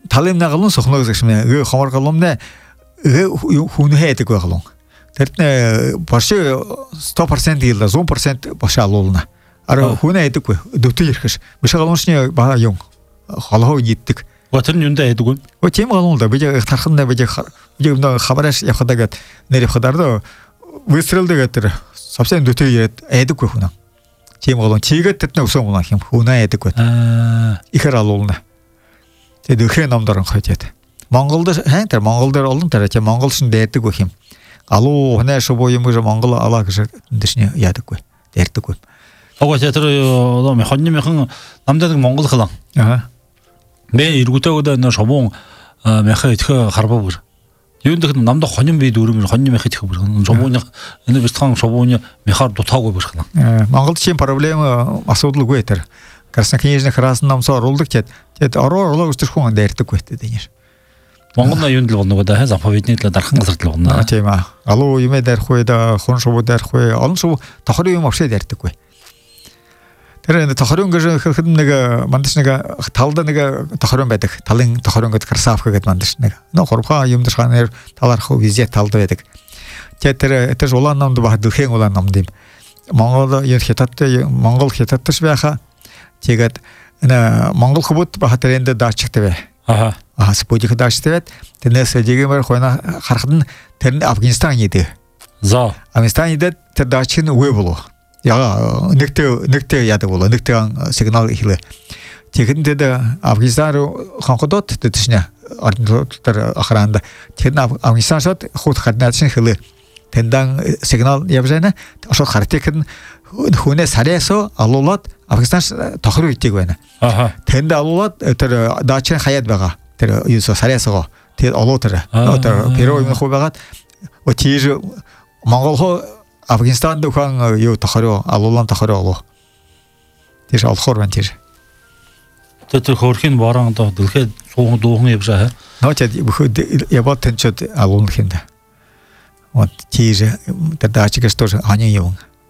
талым нагалын сохног зэшмэ гэ хомор галомне гэ хүнэ хэдэг байгалон тэртне баши сто процент илда сто процент баша алуулна ара хүнэ хэдэг бай дөтө ирхэш биш галоншны баа юм холоо гитдэг Ватер юнда эдгүн. О тийм галонда бие тархында бие бие нөө хабараш явхадагат нэр явхадарды выстрелдэг тэр совсем дөтө ирээд эдэг бай хүнэ. Тийм галон чигэт тэртне усан гунах юм хүнэ эдэг бай. Аа ихэр алуулна. Тэг өхөө номдорон хойтэт. Монголд хэн тэр Монголд олон тэр чи монголшин дээдэг бай юм. Алуу хнэ шобо юм гэж монгол алаа гэж дэшний яадаг бай. Дээрдэг бай. Ого тэр оо хоннимын намдаг монгол хлан. Аа 내 이르고다고다 너 저봉 매ха 이tka харбав. Юундах намда хоним бий дүүрэмэр хоним 매ха итгэх бүр. Жобооны энэ бистхан жобооны мэхаар дутаагүй бүр хана. Монголд чинь проблема асуудалгүй тэр. Краснокнижны храасан намсаа оруулдаг чад. Тэгэд ороо орлоо өстөр хүн дайрдаг байт дээ. Монголна юунд л болно да заповедний л дархан газар л болно. Тийм аа. Алуу юмэ дайрах уу да хон шувуу дайрах уу олон шувуу тохорын юм авшаа дайрдаггүй. Тэр тохорын гэж хэрхэн нэг мандаш нэг талда нэг тохорын байдаг. Талын тохорын гэдэг красавка гэдэг мандаш нэг. Нөө хурбха юм дээр ханаар таларх визит талда байдаг. Тэр тэр улаан намд баг дөхөн улаан намд юм. Монгол ер хятадтай Монгол хятадтайш байха. Тэгээд энэ Монгол хөвд баг тэрэнд даачтай бай. Аха. Аа сподик даачтай байт. Тэрнээс жигэмэр хойно харахад нь тэр нь Афганистан идэв. За. Афганистан идэд тэр даачин үе болов. яга нэгтэй нэгтэй яадаг болоо нэгтэй сигнал хэлээ. Тэгэхэд Афганистан руу хонходод тэтэшнэ ордонтор охранда тэр Афганистан шат хут хаднаачны хэлээ. Тэндан сигнал явжана ашиг хартик хүнээ сариасо алуулаад Афганистан тохроо итэг байна. Аха. Тэнд алуулаад тэр даачны хаяад байгаа. Тэр юусо сариасоо тэр олоо тэр тэр перо юм хөө байгаад өтир Монгол хоо Афганистан дөхөн юу тохороо алуулан тохороо олоо. Тэр олохор байна тэр. Тэр хөрхийн бараан доо дэлхийд суухан дуухан явжаа. Нөөч бөхөд ябат тэнчод алуун хинда. Вот тэр тэр даачгаас тоо ханий юм.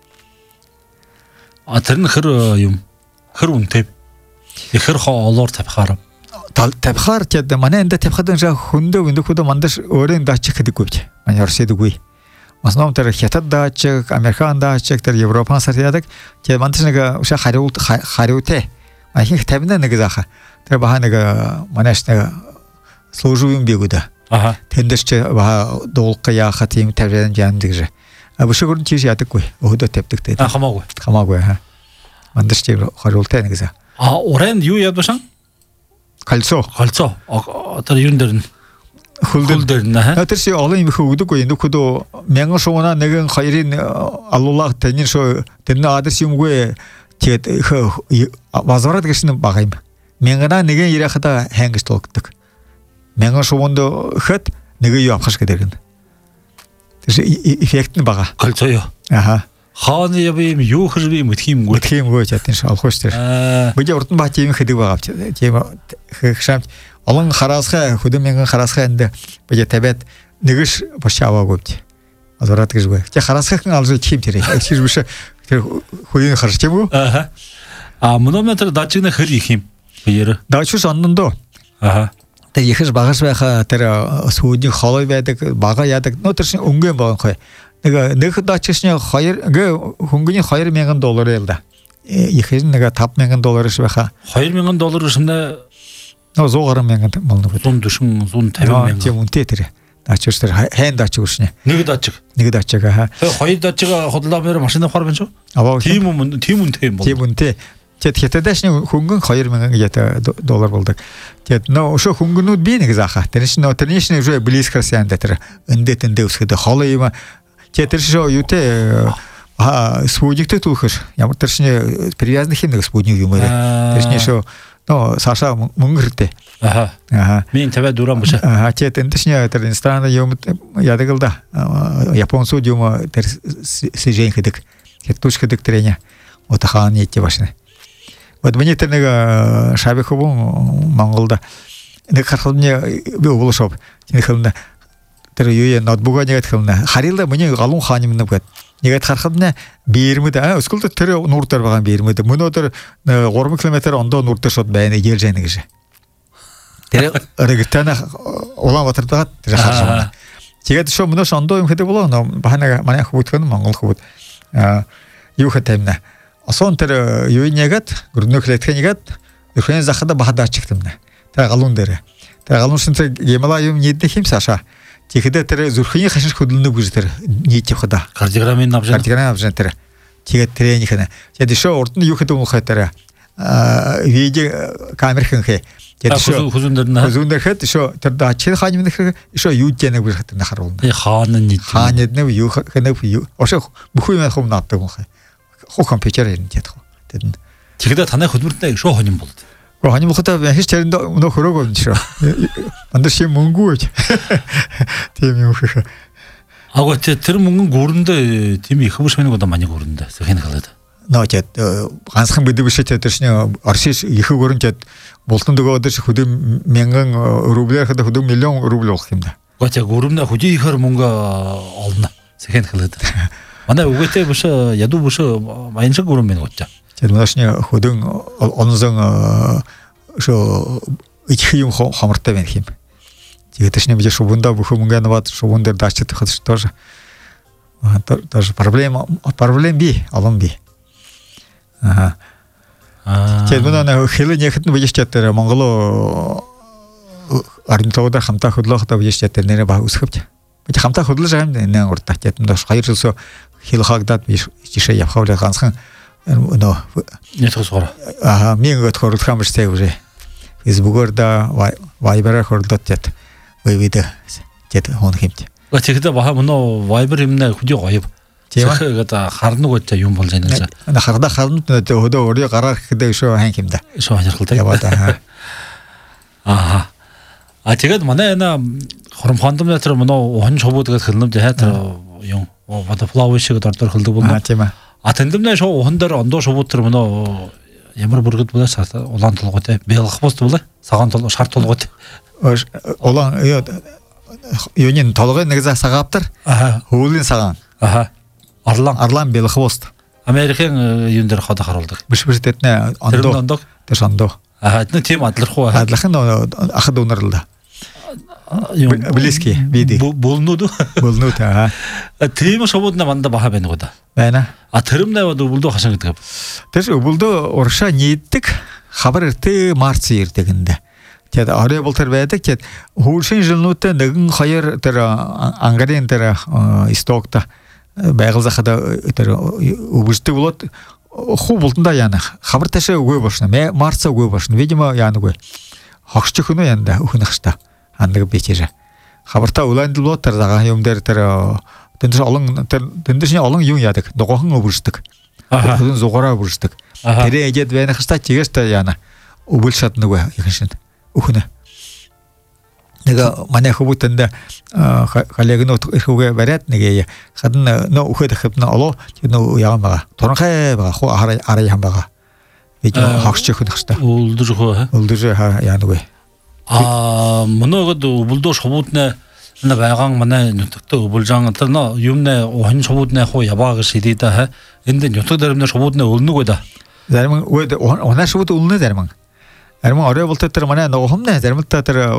А тэр нь хэр юм хэр үнэтэй. Ихэр хоо олоор тавихаар. Тавихаар чад манай энэ тавихад энэ хөндөө өндөхөд мандаш өөрийн даачих гэдэггүй бич. Манай орсэдэггүй. Основном тэр хятад даачиг, Американ даачиг, тэр Европын сарьядаг. Тэг мандаш нэг уша хариулт хариутай. Ахих тавина нэг заха. Тэр баха нэг манаш нэг служивым бегуда. Аха. Тэндэж чи баха дуулга яхаа тийм тавьяан яандаг гэж. А бушгөр чи ядаггүй. Өөдөө тавьдаг дээ. А хамаагүй. Хамаагүй хаа. Мандаш чи хариултай нэг заа. А уран юу ядвашан? Кольцо. Кольцо. Тэр юун дээр нь хөлдөр дээр нэ. Тэр чи олон юм хөөдөггүй. Нөхөдөө мянган шуунаа нэгэн хоёрын алуулах тань шо тэрний адрес юмгүй. Тэгээд возврат гэсэн баг юм. Мянгана нэгэн ирэхада хангаж толгддог. Мянган шуунд хөт нэг юу авахш гэдэг юм. Тэр эффект нь бага. Кольцо юу? Аха. Хааны юм юу хэрвээ мэдхиймгүй. Мэдхиймгүй ч ятын олохш тэр. Бид урдан бат юм хэдэг байгаа авч. Тийм хэвшам олон хараасхай хөдөн мянган хараасхай энд бид тавиад нэгш башааваагүй. Возврат гэжгүй. Тэ хараасхайхан алж чим тэр. Чи биш тэр хөөний харч юм уу? Аха. А монометр даачгны хэр их юм. Баяр. Даачус оннондоо. Аха. Тэр ихэр багаш байха тэр сүүний холой байдаг бага яадаг. Нөө тэр өнгөн баанхай. Нэг нэг даачсны хоёр хөнгөний хоёр мянган доллар ял да. Ихэр нэг таван мянган доллар ш байха. хоёр мянган доллар шимнэ нөө сто мянган болно гэдэг. сто дэшин сто тавин мянган. Тийм үнэтэй тэр. Даачс тэр хэн даачг үшнэ. Нэг даачг. Нэг даачг аа. Хоёр даачг хотлоомоор машин авахар байна шүү. Аваа. Тийм юм тийм үнэтэй юм бол. Тийм үнэтэй. Тэгэд хятадашны хөнгөн хоёр мянган ята доллар болдог. Тэгэд нөө өшөө хөнгөнүүд би нэг зааха. Тэр чинь нөө тэрний чинь үгүй близкас яанда тэр эндээ тэндээ өсгөд холоо юм. Тэгэд тэр шоо юутэй а спутниктэй түүхэр ямар тэр чинь привязных нэг спутник юм аа. Тэр чинь шоо нөө саша мөнгөртэй. Аха. Аха. Мен тавиад дуран биш. Аха. Тэгэд энэ чинь тэр инстаграм юм яадаг л да. Японцууд юм тэр сэжэн хэдэг. Хятадч хэдэг тэрэнэ. Отахааны ити башна. Вот мне тэр нэг шабиховын Монголда нэг харахны би уулшоп нэг тэр юу ноутбук нэгэт хэлнэ харилда миний галун хаан юм нэг нэгэт харахны биермэд а өскөлд тэр нуур дээр байгаа биермэд мөнөө тэр три километр ондоо нуур дээр шууд байна ээлж яана гэж Тэр örgütana улаан батырдаад тэр хашаа. Тэгээд шо мөнөс ондоо юм хэдэг болоо баханаа манай хөвөтгөн Монгол хөвөт юу хэтэмнэ. Осон тэр юунийгад гөрнөхлэтгэнийгад өхөн захада бахадаачихтэмнэ. Тэр галуун дээр. Тэр галуун шинтэй Гималай юм нийдэх юм саша. Тэгэхдээ тэр зүрхний хашир хөдөлнөг гэж тэр нийт явхада. Кардиограммын авж байна. Кардиограмм авж байна тэр. Тэгээд тренинг хэнэ. Тэгээд шо урд нь юу хэдэг юм хайтараа. видео камерхэн хэ. Тэгээд шо хүзүүндэр нэ. Хүзүүндэр хэд шо тэр да чих хаан юм нэх шо юу гэнэ гэж хатна харуулна. И хаан нь хаан нь юу хэнэ юу. Ошо бүхүй мэн хум нааддаг юм хэ. Хо компьютер юм гэдэг. Тэгээд тэгэхдээ танай хөдөлмөртэй шо хоним болд. Гоо хоним болхтой хийж чаринд өнөө хөрөөгөө юм шо. Андер ши мөнгөө. Тийм юм хэ. Агуу тэр мөнгөн гүрэндээ тийм их хүмүүс мэнэг одоо маний гүрэндээ сэхэн халаад. Нөөчэд ганцхан бидэг биш ч тэршний Оршиш их гөрөнчэд бултан дөгөөдөр хөдөө мянган рублээр хөдөө хөдөө миллион рубль болох юм да. Гочаа гүрэмнэ хөдөө ихэр мөнгө олно. Сэхэн халаад. Манай үгээтэй биш ядуу биш маяншиг гүрэм мэн гочаа. Тэр машны хөдөө онзон шо их юм хамартай байх юм. Тэгээд тэршний биш шубунда бүхэн мөнгө наваад шубун дээр даачдаг хэвчээ тоже. Тоже проблема проблем би, алам би. Аа. Тэгээд манай хэлэн яхад нь бийж чатаар Монгол арнтоодор хамтаа хөдлөхөд бийж чатаар нэрэ баг үсгэвч. Би хамтаа хөдлөж байгаа юм нэ урдаа чатад дош хоёр жил хэл хагдаад би жишээ явхав л ганцхан нөө нет хосгор. Аа мингот хөрлөх юм шиг үү. Facebook-оор да Viber-аар хөрлөд чат. Видео чат хон хэмт. Тэгэхдээ баха мөн Viber юмнаа хөдөө гоё. Тэгээд харнаг гэж юм болж байна лээ. На харда харнад өдөө өөрийн гараар гэхдээ шоо хан хэмдэ. Шоо ханхалтай. Яваад аа. А тэгээд манай энэ хором хондомны тэр мөн хон шобууд гэж хэлнэм дээ тэр юм. Butterfly шиг дордор хөлдөг болно. Аа тийм ээ. А тэндэмнэ шоо хон дээр ондоо шобууд тэр мөн ямар бүргэд болоос улаан толгойтой. Бэлгах пост болоо. Сагаан толгой шар толгойтой. Улаан юунин толгой нэг за сагаавтар. Аа. Хөвлийн сагаан. Аа. Арлан Арлан Белхвост. Америкийн юун дээр хад харуулдаг. Биш биш тэднэ ондоо. Тэр ондоо. Аа тэдний тийм адлахгүй. Адлах нь ахад унарлаа. Близкий видео. Болнууд. Болнууд аа. Тийм шобууд на манда баха байна гоо да. Байна. А тэрмнээ өвлдөө хашаа гэдэг. Тэр өвлдөө уршаа нийддэг хабар эртээ марц ирдэг энэ. Тэгээд орой бол тэр байдаг. Тэгээд хөршин жилнүүтээ нэгэн хоёр тэр ангарын тэр стокта байгаль захада тэр өвөрдөг болоод хуу бултанда яана хабар ташаа үгүй бошно марца үгүй бошно видимо яана үгүй хогч хөнөө янда өхнөх та андаг бичээрэ хабартаа улаанд болоод тэр зага юм дээр тэр тэндээс олон тэр тэндээс олон юм яадаг дугойхон өвөрдөг хөлн зугаараа өвөрдөг тэрээ эжэд байх хэвээр чигээс та яана өвөл шат нөгөө их шин өхнө Нэг манай хөвөтөнд халягнууд ирхүүгээ бариад нэг хадна нөө үхээд ахвна олоо нөө яам байгаа. Туранхай байгаа хуу арай арай хам байгаа. Бид хогч өгөх хэрэгтэй. Үлдэж хөө. Үлдэж яанаг вэ? Аа моногод өвлдөө шовууднаа на байгаан манай нутагтаа өвлжан тэр нөө юмнаа хон шовууднаа хуу яваага шилийдэ ха. Энд нутаг дээрмнээ шовууднаа өлнөг вэ да. Зарим үе онаа шовууд өлнө зарим. Зарим орой бол тэр манай нөгөө хомны заримдаа тэр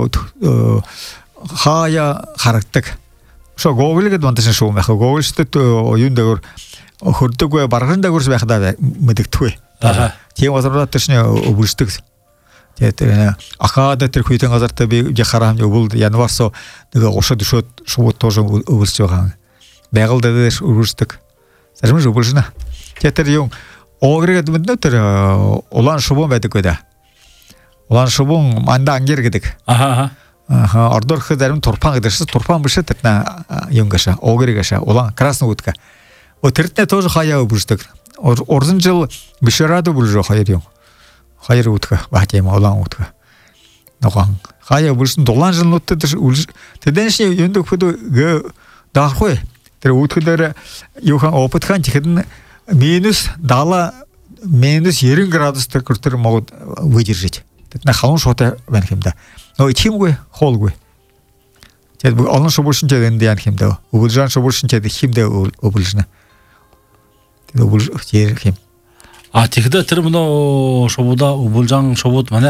хаяа харагдаг. Шо Google гэдэг манташ шуу байх. Google штэт юун дээр хөрдөг бай барган дээрс байх даа мэдэгдэхгүй. Тийм газар тэршний өвөрсдөг. Тэгээд ахаад тэр хүйтэн газартаа би харахад өвөл январсо нэг гушад өшөөд шууд тууш өвөлж байгаа. Байгаль дээр өвөрсдөг. Зарим нь өвөлжнэ. Тэгээд тэр юм оогрээд мэднэ тэр улаан шувуу байдаг гэдэг. Улаан шувуу манда ангер гэдэг. Аха. Аха, ордорх зарим турпан гэдэг чинь турпан биш тэдна юм гаша, оогэр гаша, улаан красный утка. О тэртээ тоже хаяа өвөрсдөг. Уран жил бишэрад өвөрж хоёр юм. Хоёр утка, бат юм улаан утка. Ногоон. Хаяа өвөрсөн дулаан жилнуудад тэдэнш юунд өгөхөд даахгүй. Тэр үтгэлээр юухан опытхан тэгэхэд минус даала минус девяносто градустай хүртэл могод выдержать. Тэдний халуун шуутай байна юм да. Нөө чимгүй хоолгүй. Тэгээд олон шууршин чад энд яа юм да. Өвөлжан шууршин чад химдэ өвөлжнэ. Тэгээд өвөл хэр хим. А тэгэхдээ тэр мөн шууда өвөлжан шууд манай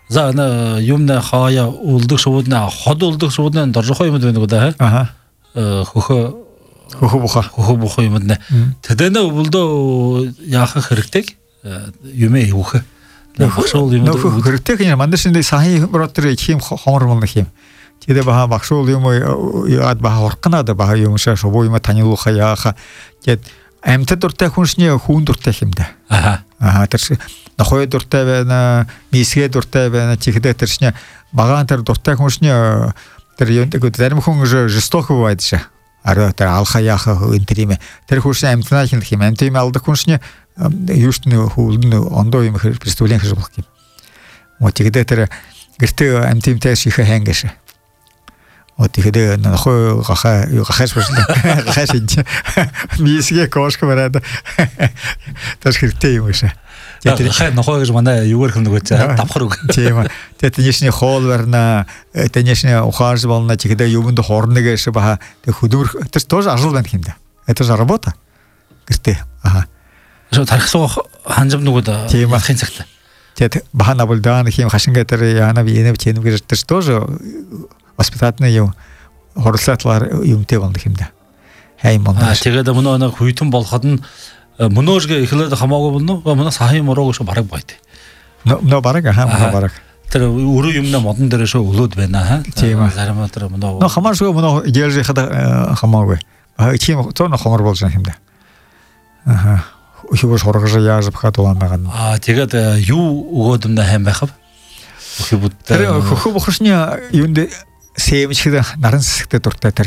За ана юмна хая улдык шуудна ход улдык шуудна доржохой юм байна гоо Аха. хөхө Хөхө буха. хөхө бохой юм дэ. Тэдэнэ өвлдөө яах хэрэгтэй юмээ хөхө. Багшуул юм Нөх хэрэгтэй юм мандашин сайн ротер хим хомор мөн хим. Тэдэ баха багшуул юм яад баха оркнаад баха юм шаа шобоо юм танилууха яаха. Гэт амтад дуртай хүншний хүүн дуртай хэмдэ. Аха. Аха тэр нохой дуртай байна, мисгээ дуртай байна, чихдэ тэршний багаан тэр дуртай хүншний тэр юм дэ зарим хүн жесток бывает ша. Ара тэр алха яаха энэ тэр юм. Тэр хүншний амтнаа хин хэм амтын алдаг хүншний юуштны хүүлэн ондоо юм представление хийж болох юм. Вот чихдэ тэр гэртээ амтынтай ших хангаш. Вот чихдэ нохой гаха гахаш башлаа. Гахаш энэ мисгээ кошк бараад тэр хэрэгтэй юм ша. Тэр хай нохой гэж манай юугаар хэмнэг гэж давхар үг. Тийм. Тэгээд тэнийшний хоол барна, тэнийшний ухааж болно чихдэ юмд хорно гэж баха хөдөлмөр тэр тоже ажил байна юм да. Это же работа. Гэртээ. Аха. Шо тархсуу ханжим нүгүүд ялахын цагт. Тэгээд баха набулдаан хим хашинга тэр яана биенэ чэнэм гэж тэр тоже воспитательный юм хорлоотлаар юмтэй болно юм да. Хай мөн. Тэгээд мөн нэг хүйтэн болоход нь мөнөөжгэ эхлээд хамаагүй болно. Мөнөөс хаяа мороо гэж бараг байт. Нөө бараг хаа бараг. Тэр өрөө юмна модон дээр шо өлөөд байна хаа. Зарим тэр мөнөө. Нөө хамаар шо мөнөө ижээж хада хамаагүй. А чим цоо хомор болж байгаа юм да. Аха. Ухивш хоргож яаж бахад улаанаа. Аа тэгээд юу өгөөд юм да хайм байхав. Ухивд. Тэр хөхө бохорсны юунд сэмчгдэ наран сэсгтэ дуртай тэр.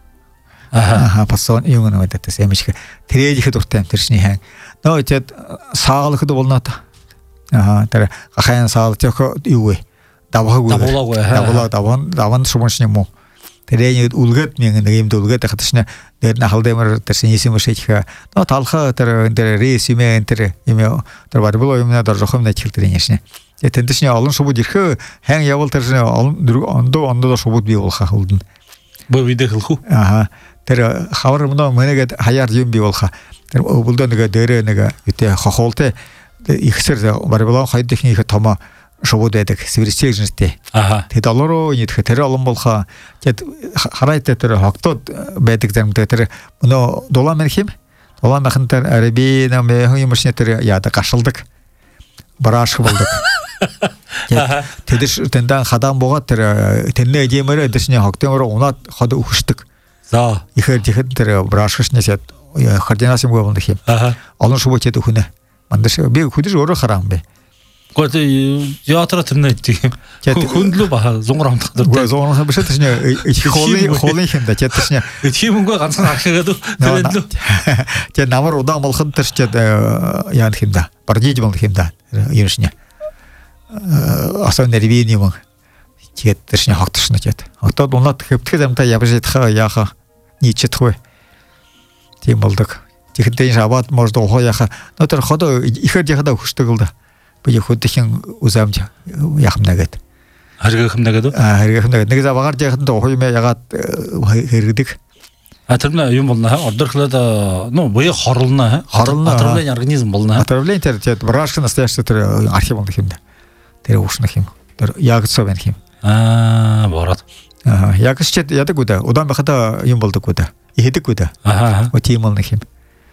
Аха пасон юм нэг гэдэг сэмчг. Тэрээд их дуртай юм тэршний хан. Нөө тэгэд саагалахд болно та. Аха тэр гахайн саал төх юу вэ? Давхаг үү? Давуулаагүй. Давуулаа даван даван шумшны муу. Тэрээ үлгээд нэг юм үлгээд хаташна дээр нахалдэмэр тэрсний юм шийдэх. Нөө талха тэр тэр ресюме тэр юм тэр барболоо юм надад жохом нэчил тэр нэшнэ. Тэгээд тэндшний олон шубууд ирэх хан явал тэр олон ондоо ондоо шубууд бий болох хөлдөн. Бо видео хэлхүү. Аха тэр хавар мөн мэнэгэд хаяар юм бий болох. Тэр өвлдөө нэг дээрээ нэг үтэй хохолтой ихсэр барболоо хайдахны их томоо шубууд байдаг сэрчээж нэртэй. Аха. Тэгээд олороо нийтх тэр олон болох. Тэгээд хараатай тэр хогтод байдаг заримдаа тэр мөн дулаан мэн хим. Дулаан мэн тэр араби нам юм шиг тэр яада гашилдаг. Барааш болдог. Тэдэш тэндан хадаан буугаад тэр тэрнээ димэрэ дэшний хогтомор унаад хад өгшдөг. За ихээр тэгэхэд тэр брашгшнээс яд координаци юм гоо юм. Аха. Олон шубууд яд өгнө. Мандаш би хөдөж өөрөө хараам бэ. Гэхдээ яатра тэрнээ тийм. Хөндлөө баха зунгар хамтах дуртай. Гэхдээ зунгар биш тэшний их хоолын хоолын хэмдэ тэшний. Тийм өнгөө ганцхан харахад тэрнээ. Тэ намар удаан болоход тэр ч яа хэмдэ. Бардиж болох хэмдэ. Юушня. Асан нэрвийн юм. Тэгээд тэршний хогтшна тэгээд. Хогтод унаад хэвтгэж амтаа явж идэх яаха нийцэхгүй. Тийм болдог. Тэгэхдээ шабат можд ухаяха. Нотер ходо ихээр яхада өгчдөг л да. Би хөдөхийн үзамж яхамнагээд. Харгахамнагээд. Аа харгахамнагээд. Нэг завгаар яхад ухаймаа ягаад хэрэгдэг. А тэр юм болно ордорхлоод ну буяа хорлно хорлно отравление организм болно отравление тэр тэгээд брашка настоящий тэр архив болох юм да тэр уушнах юм тэр ягцоо байх юм аа борот аа ягч ч ядаг үдэ удаан байхад юм болдог үдэ ихэдэг үдэ аа тийм болох юм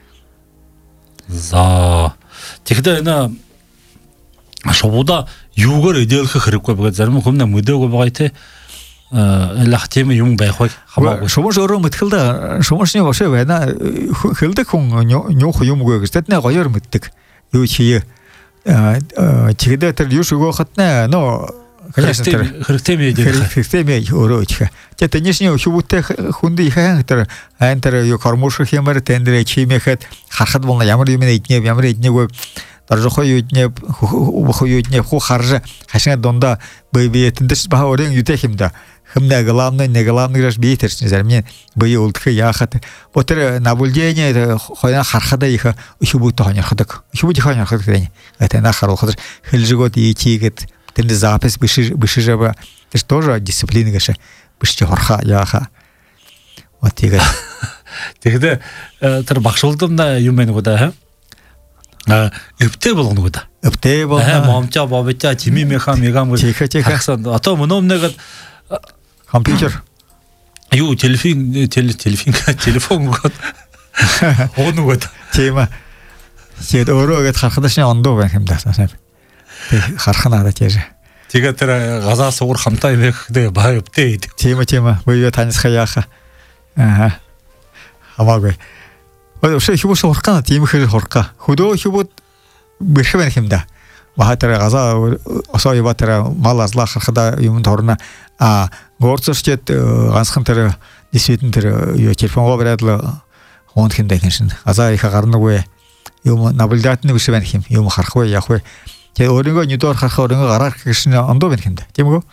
за тэгэхдээ энэ шобуда юугаар эдэлэх хэрэггүй байгаа зарим хүмүүс мэдээгүй байгаа те лах тийм юм байх вэ? Хамаагүй. Шумш өөрөө мэтгэлдэ шумшны бошоо байна. Хэлдэг хүн нюх юмгүй гэж тэдний гоёор мэддэг. Юу чие тэгэхдээ тэр юу шигөөхөт нэ нөө хэрэгтэй мэй хэрэгтэй мэй өөрөө ичхэ. Тэгээд тэнийшний хөвөтэй хүнд ихэн тэр айн тэр юу кормош хэмээр тэндэрэ чимэхэд харахад болно ямар юм эднэв ямар эднэв Даржохой юднэв хохой юднэв ху харж хашаа донда бэби тэндээс баа өрийн ютэй хэмдэ. Хэмнэ главный не главный граш битэрч зарим бие улдх яахад ботер наблюдение хойна харахада их хөвөт хоньрхдаг. Хөвөт хоньрхдаг гэдэг. Это на харуулхад хэлжгүүд ичигэд тэнд запис биш бишжаба тэр тоже дисциплина гэш биш чи хорха яаха. Вот тэгээд тэгэхдээ тэр багшуулдамда юм байна уу да. а өвтэй болгоно гэдэг. өвтэй Аа болно. момчоо бовчоо чими меха мегам Чихэ, чихэ. одоо мөнөмнэгэд Компьютер. юу телефон телефон телефон гот оонугод Тийм ээ. Тэгээд өөрөө ингэж харахад шин ондоо байх юм даа. Тэг харах надад яаж. тэгээд тэр газаа суур хамтаа юмхтэй баа өвтэй. Тийм ээ, тийм ээ. Буюу таньсах яаха. Аа. Хамаагүй. Ой, өшөө хөвөө сурах гана тийм ихэр сурах. Хөдөө хөвөд бэрх байх юм да. Баатар газаа осоо иватар мал азлаа харахада юм торно. А горцорчэд ганцхан тэр дисвитэн тэр юу телефонго бариад хонд хэмдэ гэншин. Газаа их гарнагүй юм наблюдательны биш байх юм. Юм харахгүй яах вэ? Тэгээ өөрийгөө нүдээр харах өөрийгөө гарах гэсэн ондоо байх юм да. Тийм үү?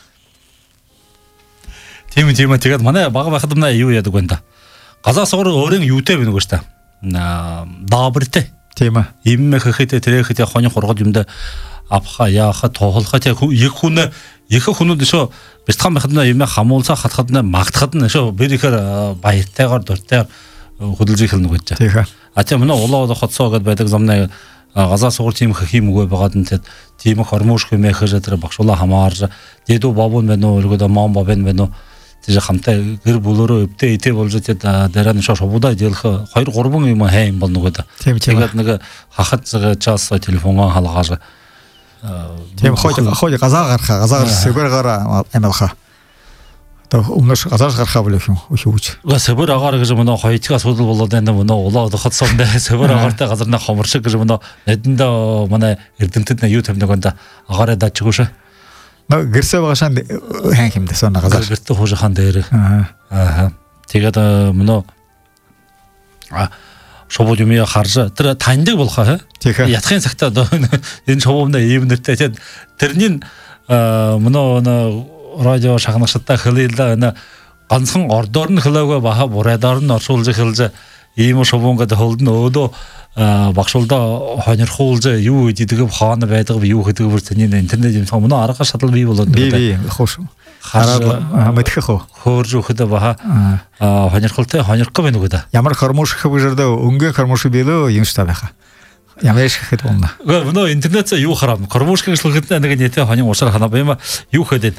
Тийм тийм тэгээд манай бага байхад маа юу яадаг вэ да. Газаа суур өөрийн юутэй байна гэж та. Даабартай. Тийм ээ. Иммэ хэхэтэ тэрэхэтэ хоны хургад юмда авха яаха тоолхот яг хүн их хүнүүд шо бэлтгэн байхад юм хамуулцаа хатхад магтахад шо бэр ихэр баяртайгаар дуртайгаар хөдөлж ихэлнэ гэж. Тийм ээ. А тийм нөө улаа хотсоо гэд байдаг замнаа газаа суур тийм хэх юм үгүй байгаад нь тийм их хормош хэмээх тэр багшуулаа хамаарж дэдүү бабун байна уу өргөдө мам бабэн байна уу тэр хамтаа гэр бүлөөрөө өвдөө итэ болж тэгээд дараа нь шоо шобудаа дийлэх хоёр гурван юм хай юм болно гэдэг. Тэгээд нэг хахад час телефоноо халгааж тийм хой хой газаа гарах газаа сэбэр гараа амилха. То өмнөш газаа гарахаа болох юм хөөж. Га сэбэр агаар гэж мөн хоёртгаас судал болоод байна мөн улаа хотсондоо сэбэр агаартай газарна хомор шиг гэж мөн нэдэндээ манай эрдэмтэд юу тавьдаг энэ агаараа дачгууш. Наа гэрсээ багашаан хэн хэмдэ сонно газар. Гэртээ хуужхан дээр. Аа. Тэгээд мөн а шобод юм яа харж тэр таньдаг болох аа. Ятхын цагтаа энэ шобомна ийм нэртэй тэгээд тэрний мөн радио шахнагчтай хэлээлээ нэ ганцхан ордоор нь хэлээгүй баха бурайдаар нь оршуулж хэлж ийм шовонгод холдно өөдөө багшуулда хонирхуулж юу хийдэг хаана байдаг юу хийдэг бүр тэний интернет юм том нөө арга шатал бий болоод бий хош хараад мэдхэх хөө хөөрж өгөхөд баха хонирхолтой хонирхгүй байна уу гэдэг ямар хормош хөвжөрдөө өнгө хормош биелөө юм шта байха ямар шихэд болно нөө интернет юу харам хормош гэжлэхэд нэг нэтэй хонин уушаар хана баймаа юу хийдэг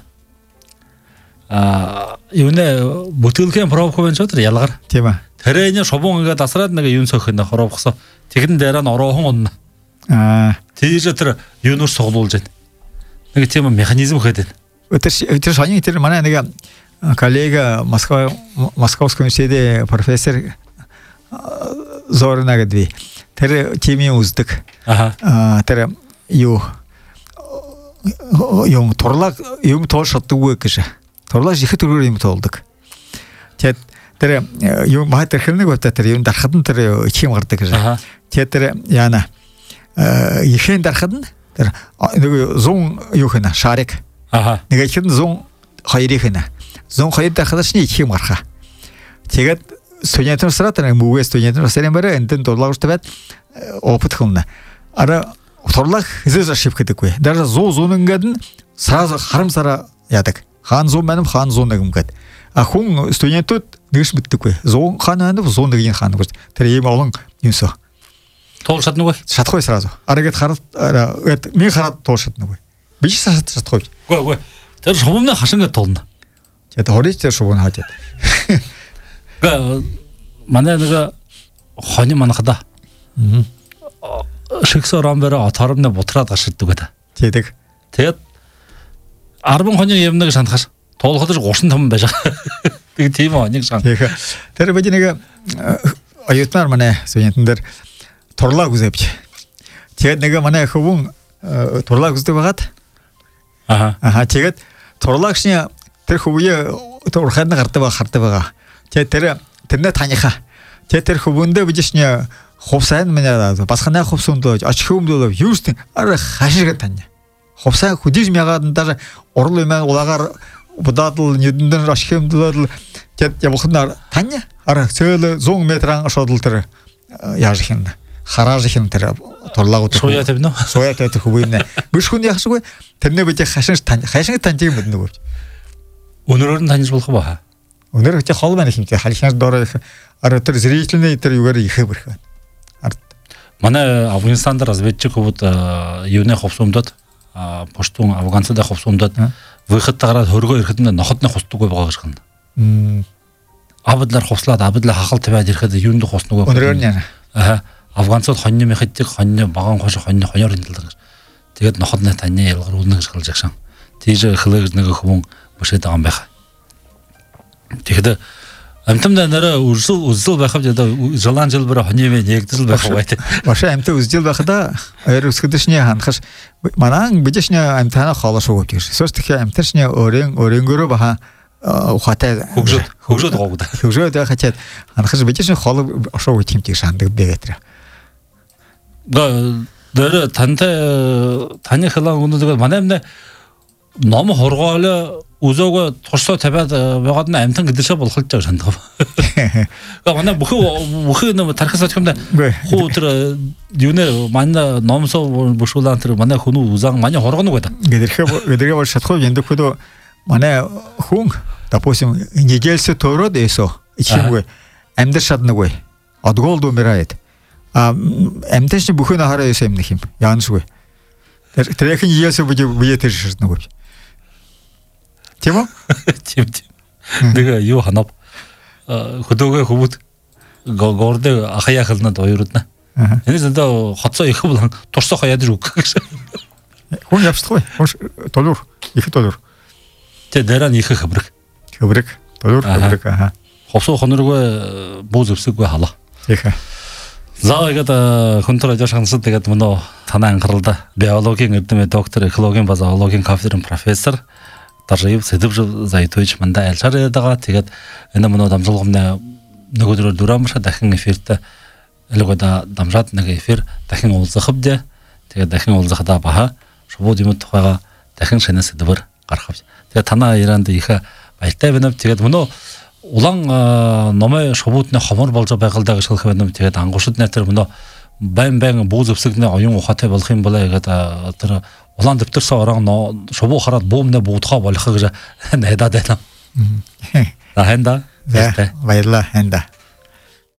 а юунэ бүтэлхэн пробховэн чотор ялгар тийм ээ тэрэний шобон ингээд асраад нэг юм сөхөн хоровхсо тэгэн дээр нь ороохон унна аа тийж тэр юунуур суглуулж байна нэг тийм механизм хэдэв тэр тэр шаны тэр манай нэг коллега Москва Московский университет профессор Зорна гэдэг тэр тимийн үздэг аа тэр юу юм турлаг юм тоошдоггүй гэж турлаж их төрөөр юм тоолдог. Тэгээд тэр юм баа тэр хэрнэг бата тэр юм дарахад нь тэр их юм гардаг гэж. Тэгээд тэр яана ихэн дарахад нь тэр нэг зун юу хэнэ шарик. Аха. Нэг ихэн зун хоёрыг хэнэ. Зун хоёр дарахад нь их юм гарха. Тэгээд студентын сарата нэг мөвөө студентын сарын бараа эндэн дурлагчтай байд опыт хэмнэ. Ара турлах хэзээ шивхэдэггүй. Дараа зуу зун ингээд нь сразу харамсараа яадаг. Хан зүүн мань хан зүүн нэг юм гээд а хүн студентууд нэгш мэддэггүй зүүн хан мань зүүн нэг хан гэж тэр ийм олон юмсоо туул шатнаггүй шатахгүй сразу аргээд хараад гээд ми хараад туул шатнаггүй би ч шатахгүй үгүй үгүй тэр шумны хашингаа туулна тэгээд хорич тэр шугун хаажаад га манай нэг хоны манахда шигсорон бэрэ атармны бутраад гашиддаг гэдэг тэгээд тэгээд арбан хоны юмныг шанахаш туулахад гурсан том байж байгаа. Тэг тийм аа нэг сан. Тэр бид нэг аюутнаар манай студентэн дээр турлаг үзэвч. Тэгээд нэг манай хөвөн турлаг үздэг байгаад аа аа тэгээд турлагчны тэр хөвөө турхад гардаг байгаа хардаг байгаа. Тэгээд тэр тэрнээ таниха. Тэгээд тэр хөвөндөө bijшний хувсайн манай басханы хувсөндөө очих өмдөө юустын ара хашиг тань. Хувсаа хүдэж мягаад даже урал юм улагаар будадл нүдэндэн ашхимдэл тэд явахнаар таня ара цээл сто метран шодол тэр яаж хин харааж хин тэр турлагууд суя тавьно суя тавьдаг хөвийнэ биш хүн яхшгүй тэрнээ бид хашин тань хашин таньж юм байна нөгөө өнөрөөр нь таньж болох баа өнөр ч хол байна хинтэй халихнаар доор ара тэр зрителний тэр югаар ихэ бэрх ард манай Афганистанда разведчик хөвд юуны ховсумдод поштун Афганцад ховсумдод выхад гараад хөргөө ирэхэд ноходны хусдаггүй байгаа гэж байна. Абадлаар хувслаад абадлаа хахал тавиад ирэхэд юунд хуснаггүй. Өнөрөө нэ. Аа Афганцууд хоньны мэхдэг хоньны баган хош хоньны хоньор хөндлөг. Тэгээд ноходны таны ялгар үлнэ гэж хэлж агшаа. Тийж хлэг нэг хүн бушээд байгаа юм байх. Тэгэхээр амтамда нэрэ үрсэл үзэл байхад жалан жилбэр хоньны нэгдэл байх байт. Баша амт үзэл байхада аяр өсгөдөшний ханахш манан бидэшний амтана холош өгөх гэж. Сөс тэгэхээр амтаршний өрийн өрөнгөрөө баха ухатай хөгжөд хөгжөд гоогда. Хөгжөд хачаад ханахш бидэшний хол ошоо үтим тийг шандаг бэгэтэр. 가 нэр тантай таны хэлэн өнөдөө манай амна ном хоргоол үзөөгөө туршаа тавиад байгаад нь амтан гэдэршээ болох гэж шандгаа. Га манай бүхэн бүхэн нэг тархасаач юм да. Хуу тэр юунэ манай номсоо бушуулан тэр манай хүн үзан манай хоргоно гэдэг. Гэдэрхээ гэдэрхээ бол шатхуу яндаг хөдөө манай хүн допустим недельсэ төрөд эсо ичимгүй амьд шаднаггүй. Одгоол думэрээд а амташ бүхэн хараа эсэ юм нэхим. Яансгүй. Тэр тэрхэн яасаа бие бие тэр ширнэггүй. Тийм үү? Тийм тийм. Нэг юу ханав хөдөөгөө хөвөд гордэ ахая хэлнэд оюрдна. Энэ зөндөө хоцоо их болон турсоо хаяад үг гэсэн. Хүн явчихгүй. Доллар их доллар. Тэ дэрэн их хэврэг. Хэврэг. Доллар хэврэг аа. Хосоо хоноргүй бууз өвсөггүй халаа. Тийх. За ихэд хүнтэр ажиж хансад тэгээд мөнөө танай анхааралда биологийн эрдэмэ доктор, экологийн ба зоологийн кафедрын профессор Даржив Сэдвжил Зайтович манда альшараад байгаа. Тэгээд энэ мөнөө дамжуулгамны нөгөөдрөөр дөрөмшө дахин эфирт элгода дамжаад нэг эфир дахин уулзах бдэ. Тэгээд дахин уулзахдаа баха шууд юм тухайга дахин шинэ сэдвэр гаргах. Тэгээд танаа Иранд их баяртай байна. Тэгээд мөнөө улаан номой шувуудны хомор болж байгаа даа гэж хэлэх байна. Тэгээд ангуушд нэр тэр мөнөө байн байн бууз өвсгний оюун ухаатай болох юм болоо гэдэг тэр улаан дэвтэрсэн орон шувуу хараад буумнаа буудхаа болох гэж найдаад байна. За хэнда. баярлалаа хэнда.